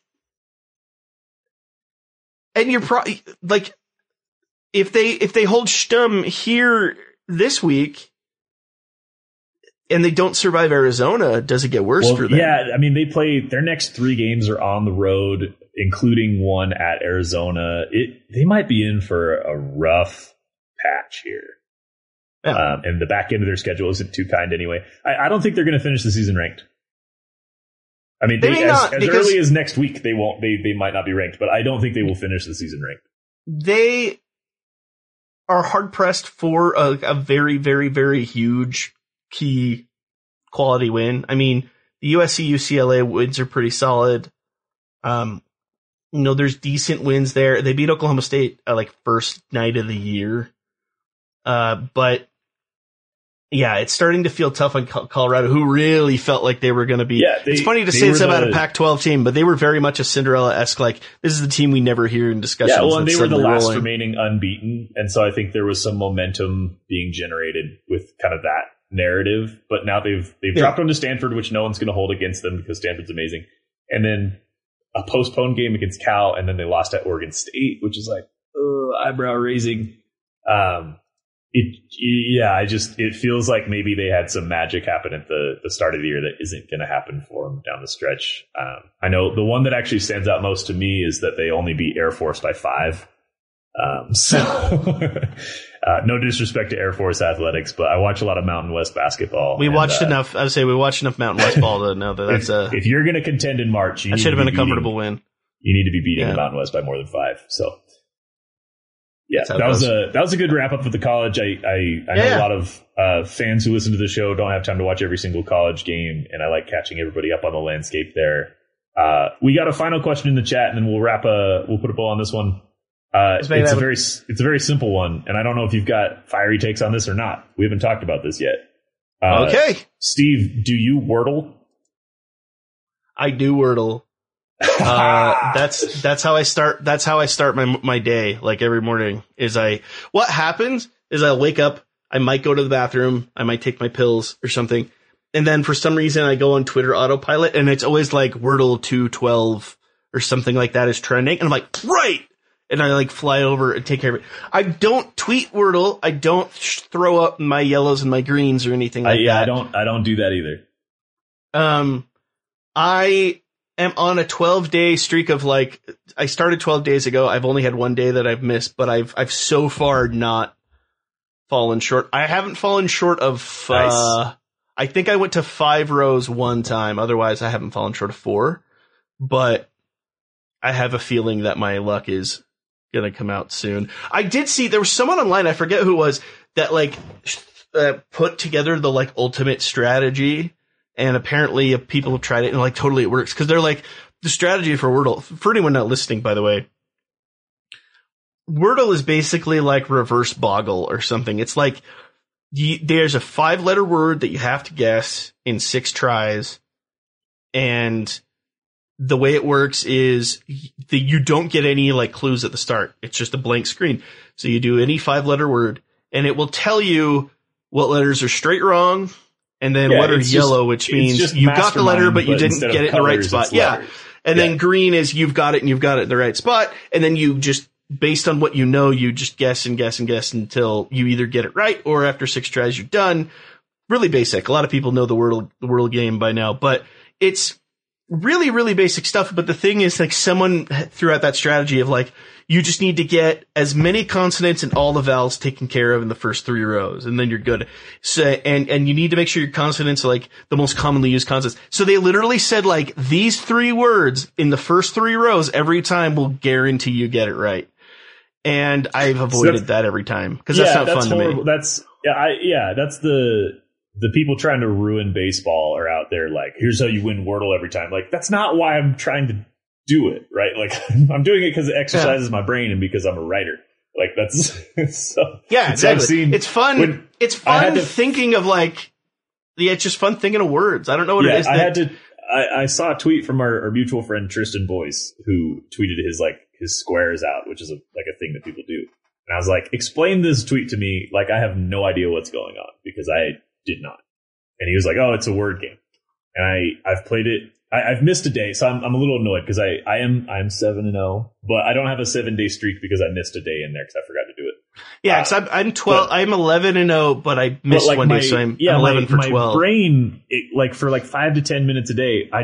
and you're probably like, if they hold Stum here this week and they don't survive Arizona, does it get worse for them? Yeah, I mean, they play their next 3 games are on the road, including one at Arizona. They might be in for a rough patch here. Yeah. And the back end of their schedule isn't too kind anyway. I don't think they're going to finish the season ranked. I mean, as early as next week, they won't. They might not be ranked, but I don't think they will finish the season ranked. They are hard pressed for a very, very, very huge key quality win. I mean, the USC UCLA wins are pretty solid. There's decent wins there. They beat Oklahoma State like first night of the year. But yeah, it's starting to feel tough on Colorado, who really felt like they were going to be. Yeah, it's funny to say it's about a Pac-12 team, but they were very much a Cinderella-esque, like, this is the team we never hear in discussions. Yeah, well, and they were the last remaining unbeaten, and so I think there was some momentum being generated with kind of that narrative. But now they've dropped on to Stanford, which no one's going to hold against them because Stanford's amazing. And then a postponed game against Cal, and then they lost at Oregon State, which is like, eyebrow raising. It feels like maybe they had some magic happen at the start of the year that isn't going to happen for them down the stretch. I know the one that actually stands out most to me is that they only beat Air Force by 5. No disrespect to Air Force athletics, but I watch a lot of Mountain West basketball. We watched enough. I would say we watched enough Mountain West ball to know that that's if you're going to contend in March, that should have been a comfortable win. You need to be beating the Mountain West by more than 5. So. Yeah, that was a good wrap up of the college. I know a lot of fans who listen to the show don't have time to watch every single college game, and I like catching everybody up on the landscape there. We got a final question in the chat, and then we'll put a bow on this one. It's a very simple one, and I don't know if you've got fiery takes on this or not. We haven't talked about this yet. Okay, Steve, do you Wordle? I do Wordle. That's how I start. That's how I start my day. Like every morning what happens is I'll wake up. I might go to the bathroom. I might take my pills or something. And then for some reason I go on Twitter autopilot and it's always like Wordle 212 or something like that is trending. And I'm like, right. And I like fly over and take care of it. I don't tweet Wordle. I don't throw up my yellows and my greens or anything like that. I don't do that either. I am on a 12-day streak of like, I started 12 days ago. I've only had one day that I've missed, but I've so far not fallen short. I haven't fallen short of, nice. I think I went to 5 rows one time. Otherwise I haven't fallen short of 4, but I have a feeling that my luck is going to come out soon. I did see there was someone online. I forget who it was that like put together the like ultimate strategy. And apparently people have tried it and like totally it works. Cause they're like the strategy for Wordle, for anyone not listening, by the way, Wordle is basically like reverse Boggle or something. It's like there's a 5-letter word that you have to guess in 6 tries. And the way it works is you don't get any like clues at the start. It's just a blank screen. So you do any 5-letter word and it will tell you what letters are straight wrong. And then what are yellow, which means you got the letter, but you didn't get it in the right spot. Yeah. And then green is you've got it and you've got it in the right spot. And then you just, based on what you know, you just guess and guess and guess until you either get it right or after 6 tries, you're done. Really basic. A lot of people know the Wordle game by now, but it's really, really basic stuff. But the thing is, like, someone threw out that strategy of like, you just need to get as many consonants and all the vowels taken care of in the first 3 rows, and then you're good. So, and you need to make sure your consonants are like the most commonly used consonants. So they literally said like these 3 words in the first 3 rows every time will guarantee you get it right. And I've avoided that every time because that's not fun horrible. to me. That's the people trying to ruin baseball are out there. Like, here's how you win Wordle every time. Like, that's not why I'm trying to do it, right? Like, I'm doing it because it exercises my brain and because I'm a writer. Like, that's so. Yeah, exactly. It's fun. It's fun thinking of like, it's just fun thinking of words. I don't know what it is. I saw a tweet from our mutual friend Tristan Boyce, who tweeted his squares out, which is a thing that people do. And I was like, explain this tweet to me like I have no idea what's going on, because I did not. And he was like, oh, it's a word game. And I've played it. I've missed a day, so I'm a little annoyed because I'm 7-0, but I don't have a 7-day streak because I missed a day in there because I forgot to do it. Yeah, because I'm 12. I'm 11-0, but I missed one day, so I'm 11 for 12. My brain, for 5 to 10 minutes a day, I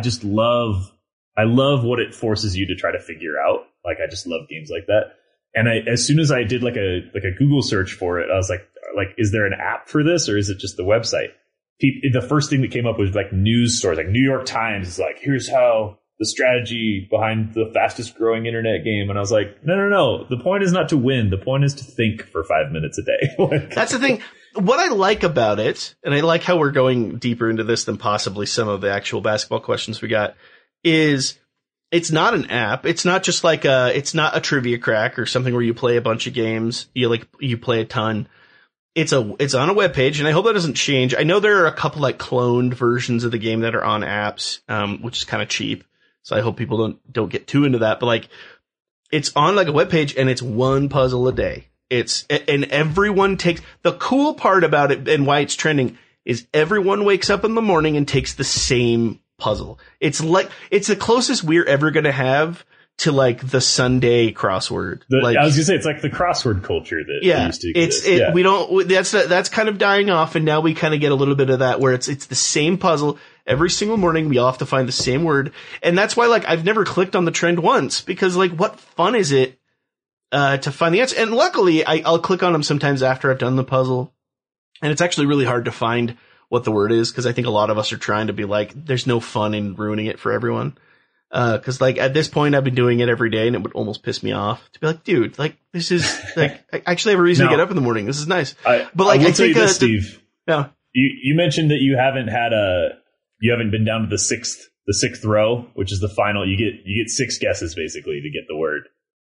love what it forces you to try to figure out. Like, I just love games like that. And as soon as I did like a Google search for it, I was like, is there an app for this, or is it just the website? The first thing that came up was like news stories, like New York Times is like, here's how the strategy behind the fastest growing internet game. And I was like, no. The point is not to win. The point is to think for 5 minutes a day. That's the thing. What I like about it, and I like how we're going deeper into this than possibly some of the actual basketball questions we got, is it's not an app. It's not just it's not a trivia crack or something where you play a bunch of games. You play a ton. It's on a web page, and I hope that doesn't change. I know there are a couple cloned versions of the game that are on apps, which is kind of cheap. So I hope people don't get too into that. But it's on a web page, and it's one puzzle a day. And everyone takes the cool part about it, and why it's trending is everyone wakes up in the morning and takes the same puzzle. It's the closest we're ever going to have to the Sunday crossword. I was gonna say, it's like the crossword culture that used to exist. We don't, that's kind of dying off, and now we kind of get a little bit of that where it's the same puzzle every single morning. We all have to find the same word. And that's why I've never clicked on the trend once, because what fun is it to find the answer? And luckily I'll click on them sometimes after I've done the puzzle, and it's actually really hard to find what the word is, because I think a lot of us are trying to be there's no fun in ruining it for everyone. Cause at this point I've been doing it every day, and it would almost piss me off to be dude, this is I actually have a reason to get up in the morning. This is nice. I think this, Steve. Yeah. You mentioned that you haven't been down to the sixth row, which is the final. You get 6 guesses basically to get the word.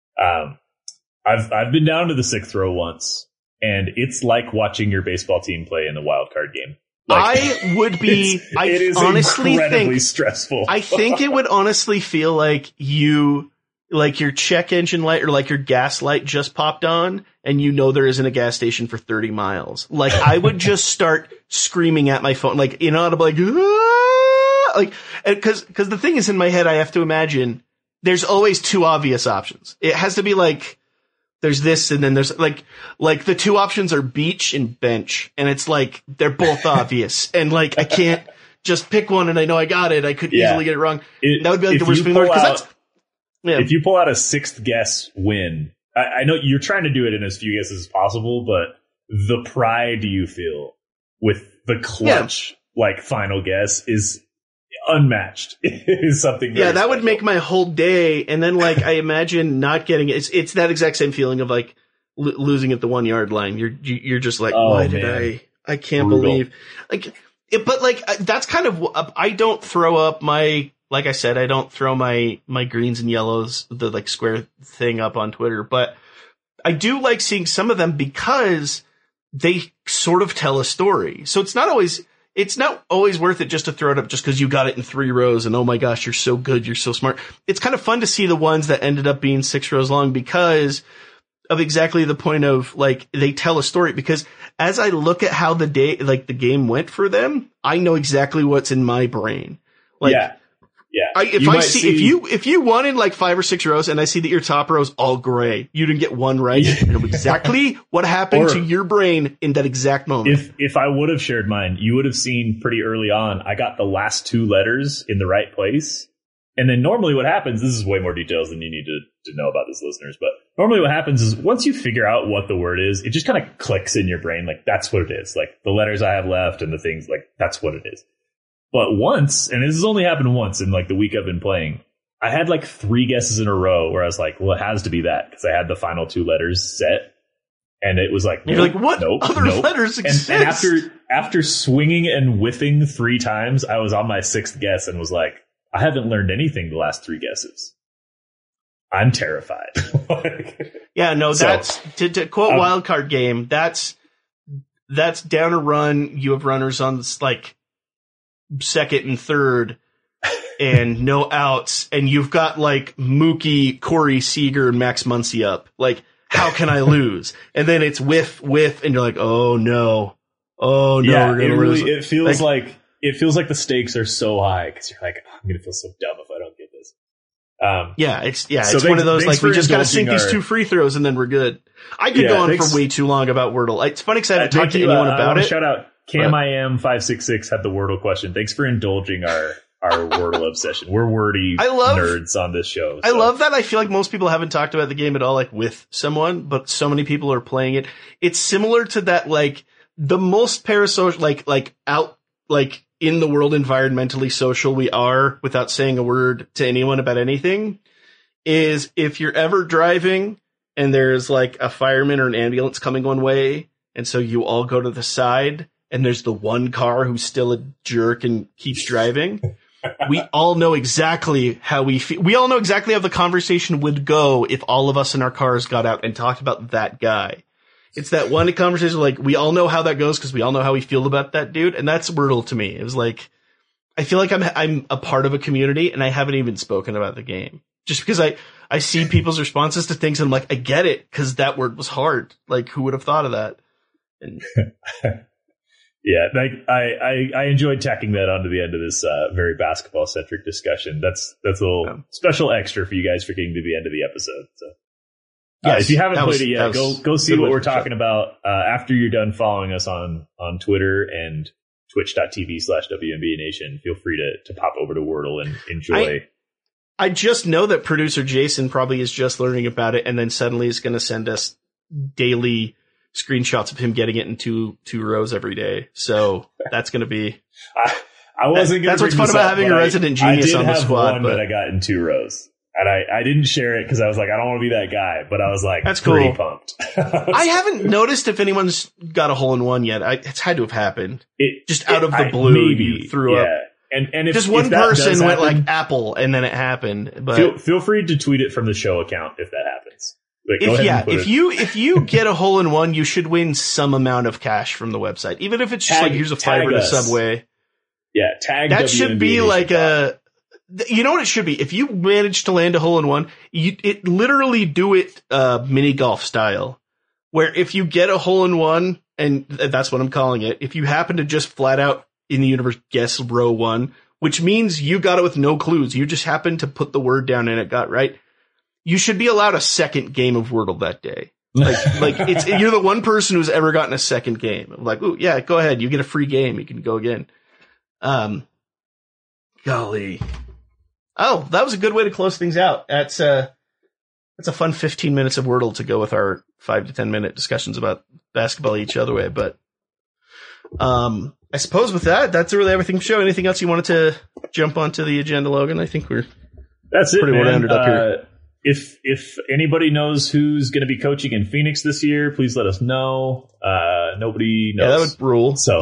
I've been down to the 6th row once, and it's like watching your baseball team play in the wild card game. I would be. It is honestly incredibly stressful. I think it would honestly feel like your check engine light or your gas light just popped on, and there isn't a gas station for 30 miles. I would just start screaming at my phone, inaudible, because the thing is, in my head, I have to imagine there's always 2 obvious options. It has to be there's this, and then there's the 2 options are beach and bench, and it's they're both obvious, and I can't just pick one and I know I got it. I could easily get it wrong. That would be the worst thing. If you pull out a 6th guess win, I know you're trying to do it in as few guesses as possible, but the pride you feel with the clutch final guess is unmatched. Is something very that would special. make my whole day. And then I imagine not getting it. It's that exact same feeling of losing at the 1 yard line. You're just why did I can't believe that's kind of, I don't throw up my, like I said, I don't throw my greens and yellows, the square thing up on Twitter, but I do like seeing some of them because they sort of tell a story. So it's not always worth it just to throw it up just because you got it in 3 rows and oh my gosh, you're so good, you're so smart. It's kind of fun to see the ones that ended up being 6 rows long because of exactly the point of they tell a story. Because as I look at how the the game went for them, I know exactly what's in my brain. If you won in 5 or 6 rows and I see that your top row is all gray, you didn't get one right. I know exactly what happened to your brain in that exact moment. If I would have shared mine, you would have seen pretty early on, I got the last 2 letters in the right place. And then normally what happens, this is way more details than you need to know about this, listeners, but normally what happens is once you figure out what the word is, it just kind of clicks in your brain. That's what it is. The letters I have left and the things, that's what it is. But once, and this has only happened once in the week I've been playing, I had 3 guesses in a row where I was well, it has to be that because I had the final 2 letters set, and it was you're what other letters exist? And after swinging and whiffing 3 times, I was on my 6th guess and was I haven't learned anything the last 3 guesses. I'm terrified. That's to quote Wildcard Game. That's down a run. You have runners on this 2nd and 3rd, and no outs, and you've got like Mookie, Corey Seager, and Max Muncy up. Like, how can I lose? And then it's whiff, and you're like, oh no, we're gonna lose. It feels like the stakes are so high because you're like, I'm gonna feel so dumb if I don't get this. It's one of those like we just gotta sink these 2 free throws and then we're good. I could go on for way too long about Wordle. It's funny because I haven't talked to anyone about it. Shout out CamIam566 had the Wordle question. Thanks for indulging our Wordle obsession. We're wordy nerds on this show. So. I love that. I feel like most people haven't talked about the game at all, like with someone, but so many people are playing it. It's similar to that, like the most parasocial, like out, like in the world environmentally social we are without saying a word to anyone about anything is if you're ever driving and there's like a fireman or an ambulance coming one way. And so you all go to the side and there's the one car who's still a jerk and keeps driving. We all know exactly how we feel. We all know exactly how the conversation would go if all of us in our cars got out and talked about that guy. It's that one conversation, like, we all know how that goes because we all know how we feel about that dude. And that's Wordle to me. It was like, I feel like I'm a part of a community and I haven't even spoken about the game. Just because I see people's responses to things and I'm like, I get it because that word was hard. Like, who would have thought of that? And yeah, like I enjoyed tacking that onto the end of this very basketball centric discussion. That's a little special extra for you guys for getting to the end of the episode. So if you haven't played it yet, go see what we're talking about after you're done following us on Twitter and twitch.tv/WNBA Nation. Feel free to pop over to Wordle and enjoy. I just know that producer Jason probably is just learning about it and then suddenly is going to send us daily screenshots of him getting it in two rows every day. So that's going to be. I wasn't. That's what's fun about having a resident genius on the squad. But I got in 2 rows, and I didn't share it because I was like, I don't want to be that guy. But I was like, that's pretty cool. Pumped. I haven't noticed if anyone's got a hole in one yet. It's had to have happened. Just out of the blue, maybe you threw up. And if just one if that person went happen, like Apple, and then it happened. But feel free to tweet it from the show account if that happens. If you get a hole in one, you should win some amount of cash from the website, even if it's just like here's a $5 to Subway. Yeah, tag that should be like a. You know what it should be? If you manage to land a hole in one, it literally do it mini golf style, where if you get a hole in one, and that's what I'm calling it, if you happen to just flat out in the universe guess row 1, which means you got it with no clues, you just happened to put the word down and it got right. You should be allowed a second game of Wordle that day. Like you're the one person who's ever gotten a second game. I'm like, ooh, yeah, go ahead. You get a free game. You can go again. Golly. Oh, that was a good way to close things out. That's a fun 15 minutes of Wordle to go with our 5 to 10 minute discussions about basketball each other way. But, I suppose with that's really everything for the show. Anything else you wanted to jump onto the agenda, Logan? I think that's it, pretty man. well ended up here. If anybody knows who's going to be coaching in Phoenix this year, please let us know. Nobody knows. Yeah, that would rule. So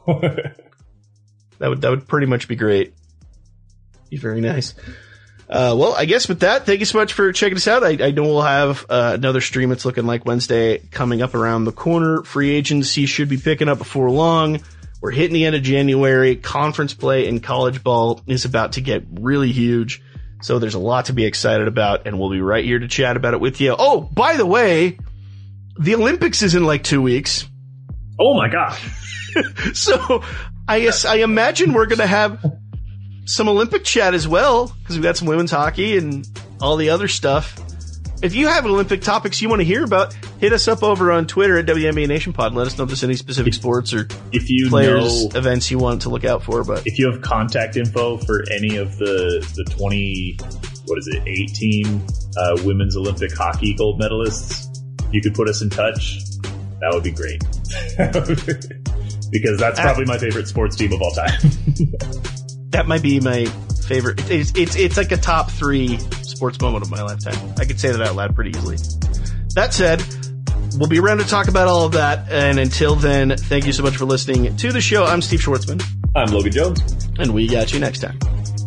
that would pretty much be great. Be very nice. Well, I guess with that, thank you so much for checking us out. I know we'll have another stream. It's looking like Wednesday coming up around the corner. Free agency should be picking up before long. We're hitting the end of January. Conference play in college ball is about to get really huge. So there's a lot to be excited about, and we'll be right here to chat about it with you. Oh, by the way, the Olympics is in like 2 weeks. Oh my gosh. So I imagine we're going to have some Olympic chat as well, because we've got some women's hockey and all the other stuff. If you have Olympic topics you want to hear about, hit us up over on Twitter at WNBA Nation Pod. Let us know if there's any specific sports or events you want to look out for. But if you have contact info for any of the 18 women's Olympic hockey gold medalists, you could put us in touch. That would be great. Because that's probably my favorite sports team of all time. That might be my favorite. It's like a top 3 sports moment of my lifetime. I could say that out loud pretty easily. That said, we'll be around to talk about all of that. And until then, thank you so much for listening to the show. I'm Steve Schwartzman. I'm Logan Jones. And we got you next time.